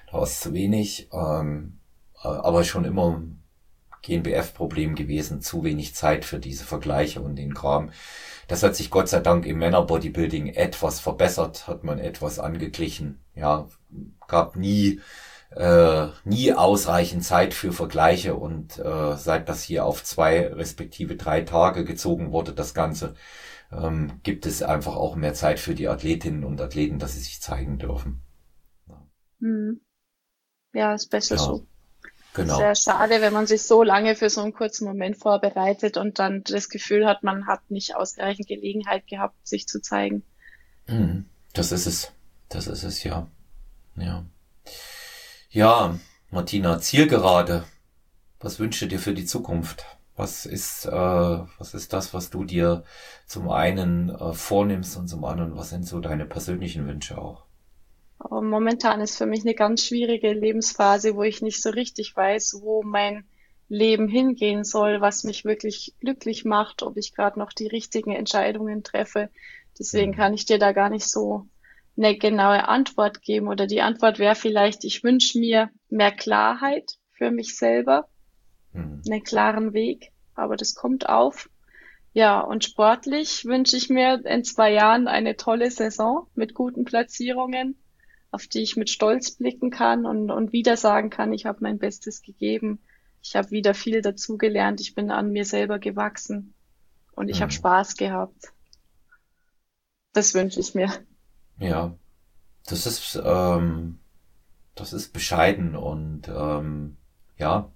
da war es zu wenig, aber schon immer GNBF-Problem gewesen, zu wenig Zeit für diese Vergleiche und den Kram. Das hat sich Gott sei Dank im Männerbodybuilding etwas verbessert, hat man etwas angeglichen. Ja, gab nie ausreichend Zeit für Vergleiche und seit das hier auf 2 respektive 3 Tage gezogen wurde, das Ganze, gibt es einfach auch mehr Zeit für die Athletinnen und Athleten, dass sie sich zeigen dürfen. Hm. Ja, ist besser Ja, so. genau. Sehr schade, wenn man sich so lange für so einen kurzen Moment vorbereitet und dann das Gefühl hat, man hat nicht ausreichend Gelegenheit gehabt, sich zu zeigen. Das ist es. Das ist es, ja. Ja. Ja, Martina, Zielgerade. Was wünschst du dir für die Zukunft? Was ist das, was du dir zum einen vornimmst und zum anderen, was sind so deine persönlichen Wünsche auch? Aber momentan ist für mich eine ganz schwierige Lebensphase, wo ich nicht so richtig weiß, wo mein Leben hingehen soll, was mich wirklich glücklich macht, ob ich gerade noch die richtigen Entscheidungen treffe. Deswegen Hm, kann ich dir da gar nicht so eine genaue Antwort geben. Oder die Antwort wäre vielleicht, ich wünsche mir mehr Klarheit für mich selber, hm, einen klaren Weg, aber das kommt auf. Ja, und sportlich wünsche ich mir in 2 Jahren eine tolle Saison mit guten Platzierungen, auf die ich mit Stolz blicken kann und wieder sagen kann, ich habe mein Bestes gegeben. Ich habe wieder viel dazugelernt. Ich bin an mir selber gewachsen und ich habe hm. Spaß gehabt. Das wünsche ich mir. Ja, das ist, das ist bescheiden und ja,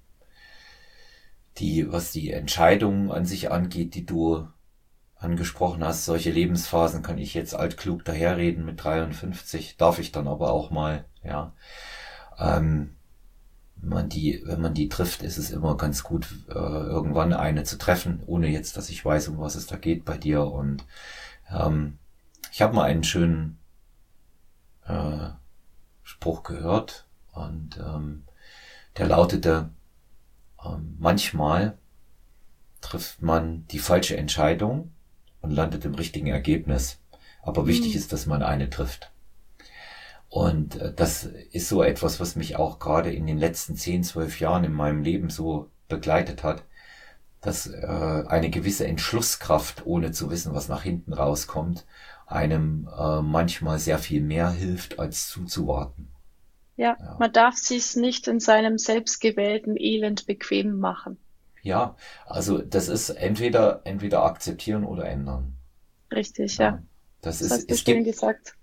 was die Entscheidung an sich angeht, die du angesprochen hast, solche Lebensphasen kann ich jetzt altklug daherreden mit 53, darf ich dann aber auch mal, ja. Ähm, wenn man die trifft, ist es immer ganz gut, irgendwann eine zu treffen, ohne jetzt, dass ich weiß, um was es da geht bei dir. Und ähm, ich habe mal einen schönen äh, Spruch gehört und der lautete, manchmal trifft man die falsche Entscheidung und landet im richtigen Ergebnis. Aber wichtig Hm. ist, dass man eine trifft. Und das ist so etwas, was mich auch gerade in den letzten 10, 12 Jahren in meinem Leben so begleitet hat, dass eine gewisse Entschlusskraft, ohne zu wissen, was nach hinten rauskommt, einem manchmal sehr viel mehr hilft, als zuzuwarten. Ja, Ja, man darf sich's nicht in seinem selbstgewählten Elend bequem machen. ja, also das ist entweder akzeptieren oder ändern. Richtig, ja. Ja, das Das ist, hast du schön gesagt.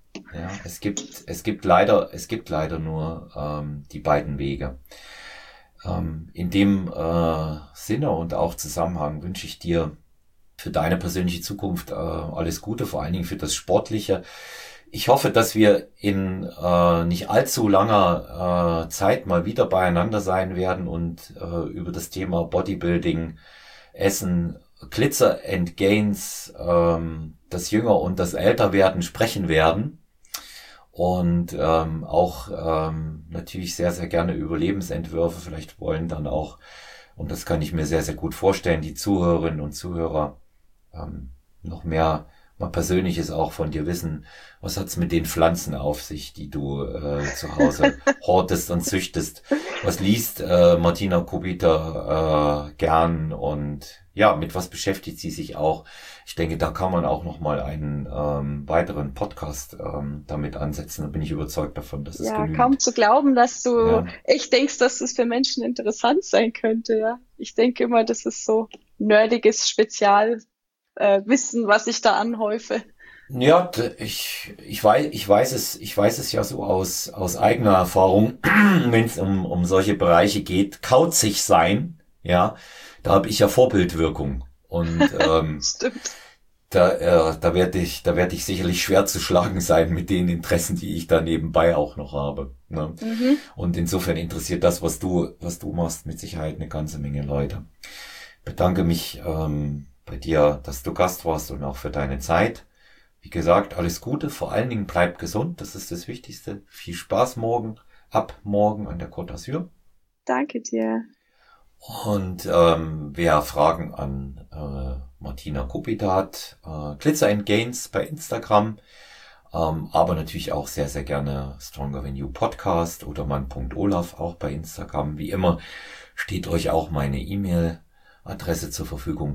es gibt leider nur die beiden Wege. In dem Sinne und auch Zusammenhang wünsche ich dir für deine persönliche Zukunft alles Gute, vor allen Dingen für das Sportliche. Ich hoffe, dass wir in nicht allzu langer Zeit mal wieder beieinander sein werden und über das Thema Bodybuilding, Essen, Glitzer and Gains, das Jünger und das Älterwerden sprechen werden. Und auch natürlich sehr, sehr gerne über Lebensentwürfe. Vielleicht wollen dann auch, und das kann ich mir sehr, sehr gut vorstellen, die Zuhörerinnen und Zuhörer noch mehr mal Persönliches auch von dir wissen. Was hat's mit den Pflanzen auf sich, die du zu Hause hortest und züchtest? Was liest Martina Kubiter gern und ja, mit was beschäftigt sie sich auch? Ich denke, da kann man auch noch mal einen weiteren Podcast damit ansetzen. Da bin ich überzeugt davon, dass es Ja, kaum genügend. zu glauben, dass du Ja, echt denkst, dass es für Menschen interessant sein könnte, ja. Ich denke immer, das ist so nerdiges Spezialwissen, Wissen, was ich da anhäufe. ja, ich weiß es ja so aus eigener Erfahrung, wenn es um solche Bereiche geht, kauzig sein, ja, da habe ich ja Vorbildwirkung und Stimmt. da werd ich sicherlich schwer zu schlagen sein mit den Interessen, die ich da nebenbei auch noch habe. Ne? Mhm. Und insofern interessiert das, was du machst, mit Sicherheit eine ganze Menge Leute. Bedanke mich bei dir, dass du Gast warst und auch für deine Zeit. Wie gesagt, alles Gute, vor allen Dingen bleib gesund, das ist das Wichtigste. Viel Spaß ab morgen an der Côte d'Azur. Danke dir. Und wer Fragen an Martina Kupita hat, Glitzer and Gains bei Instagram. aber natürlich auch sehr, sehr gerne Stronger Than You Podcast oder mann.olaf, auch bei Instagram. Wie immer steht euch auch meine E-Mail-Adresse zur Verfügung,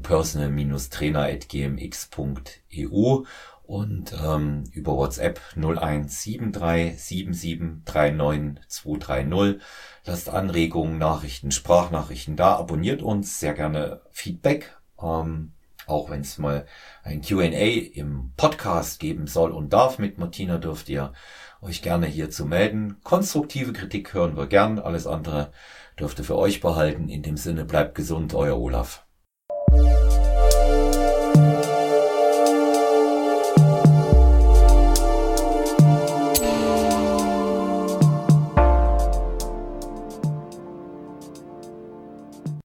personal-trainer@gmx.eu und über WhatsApp 0173 77 39 230. Lasst Anregungen, Nachrichten, Sprachnachrichten da, abonniert uns, sehr gerne Feedback, auch wenn es mal ein Q&A im Podcast geben soll und darf mit Martina, dürft ihr euch gerne hierzu melden. Konstruktive Kritik hören wir gern, alles andere dürft ihr für euch behalten. In dem Sinne, bleibt gesund, euer Olaf.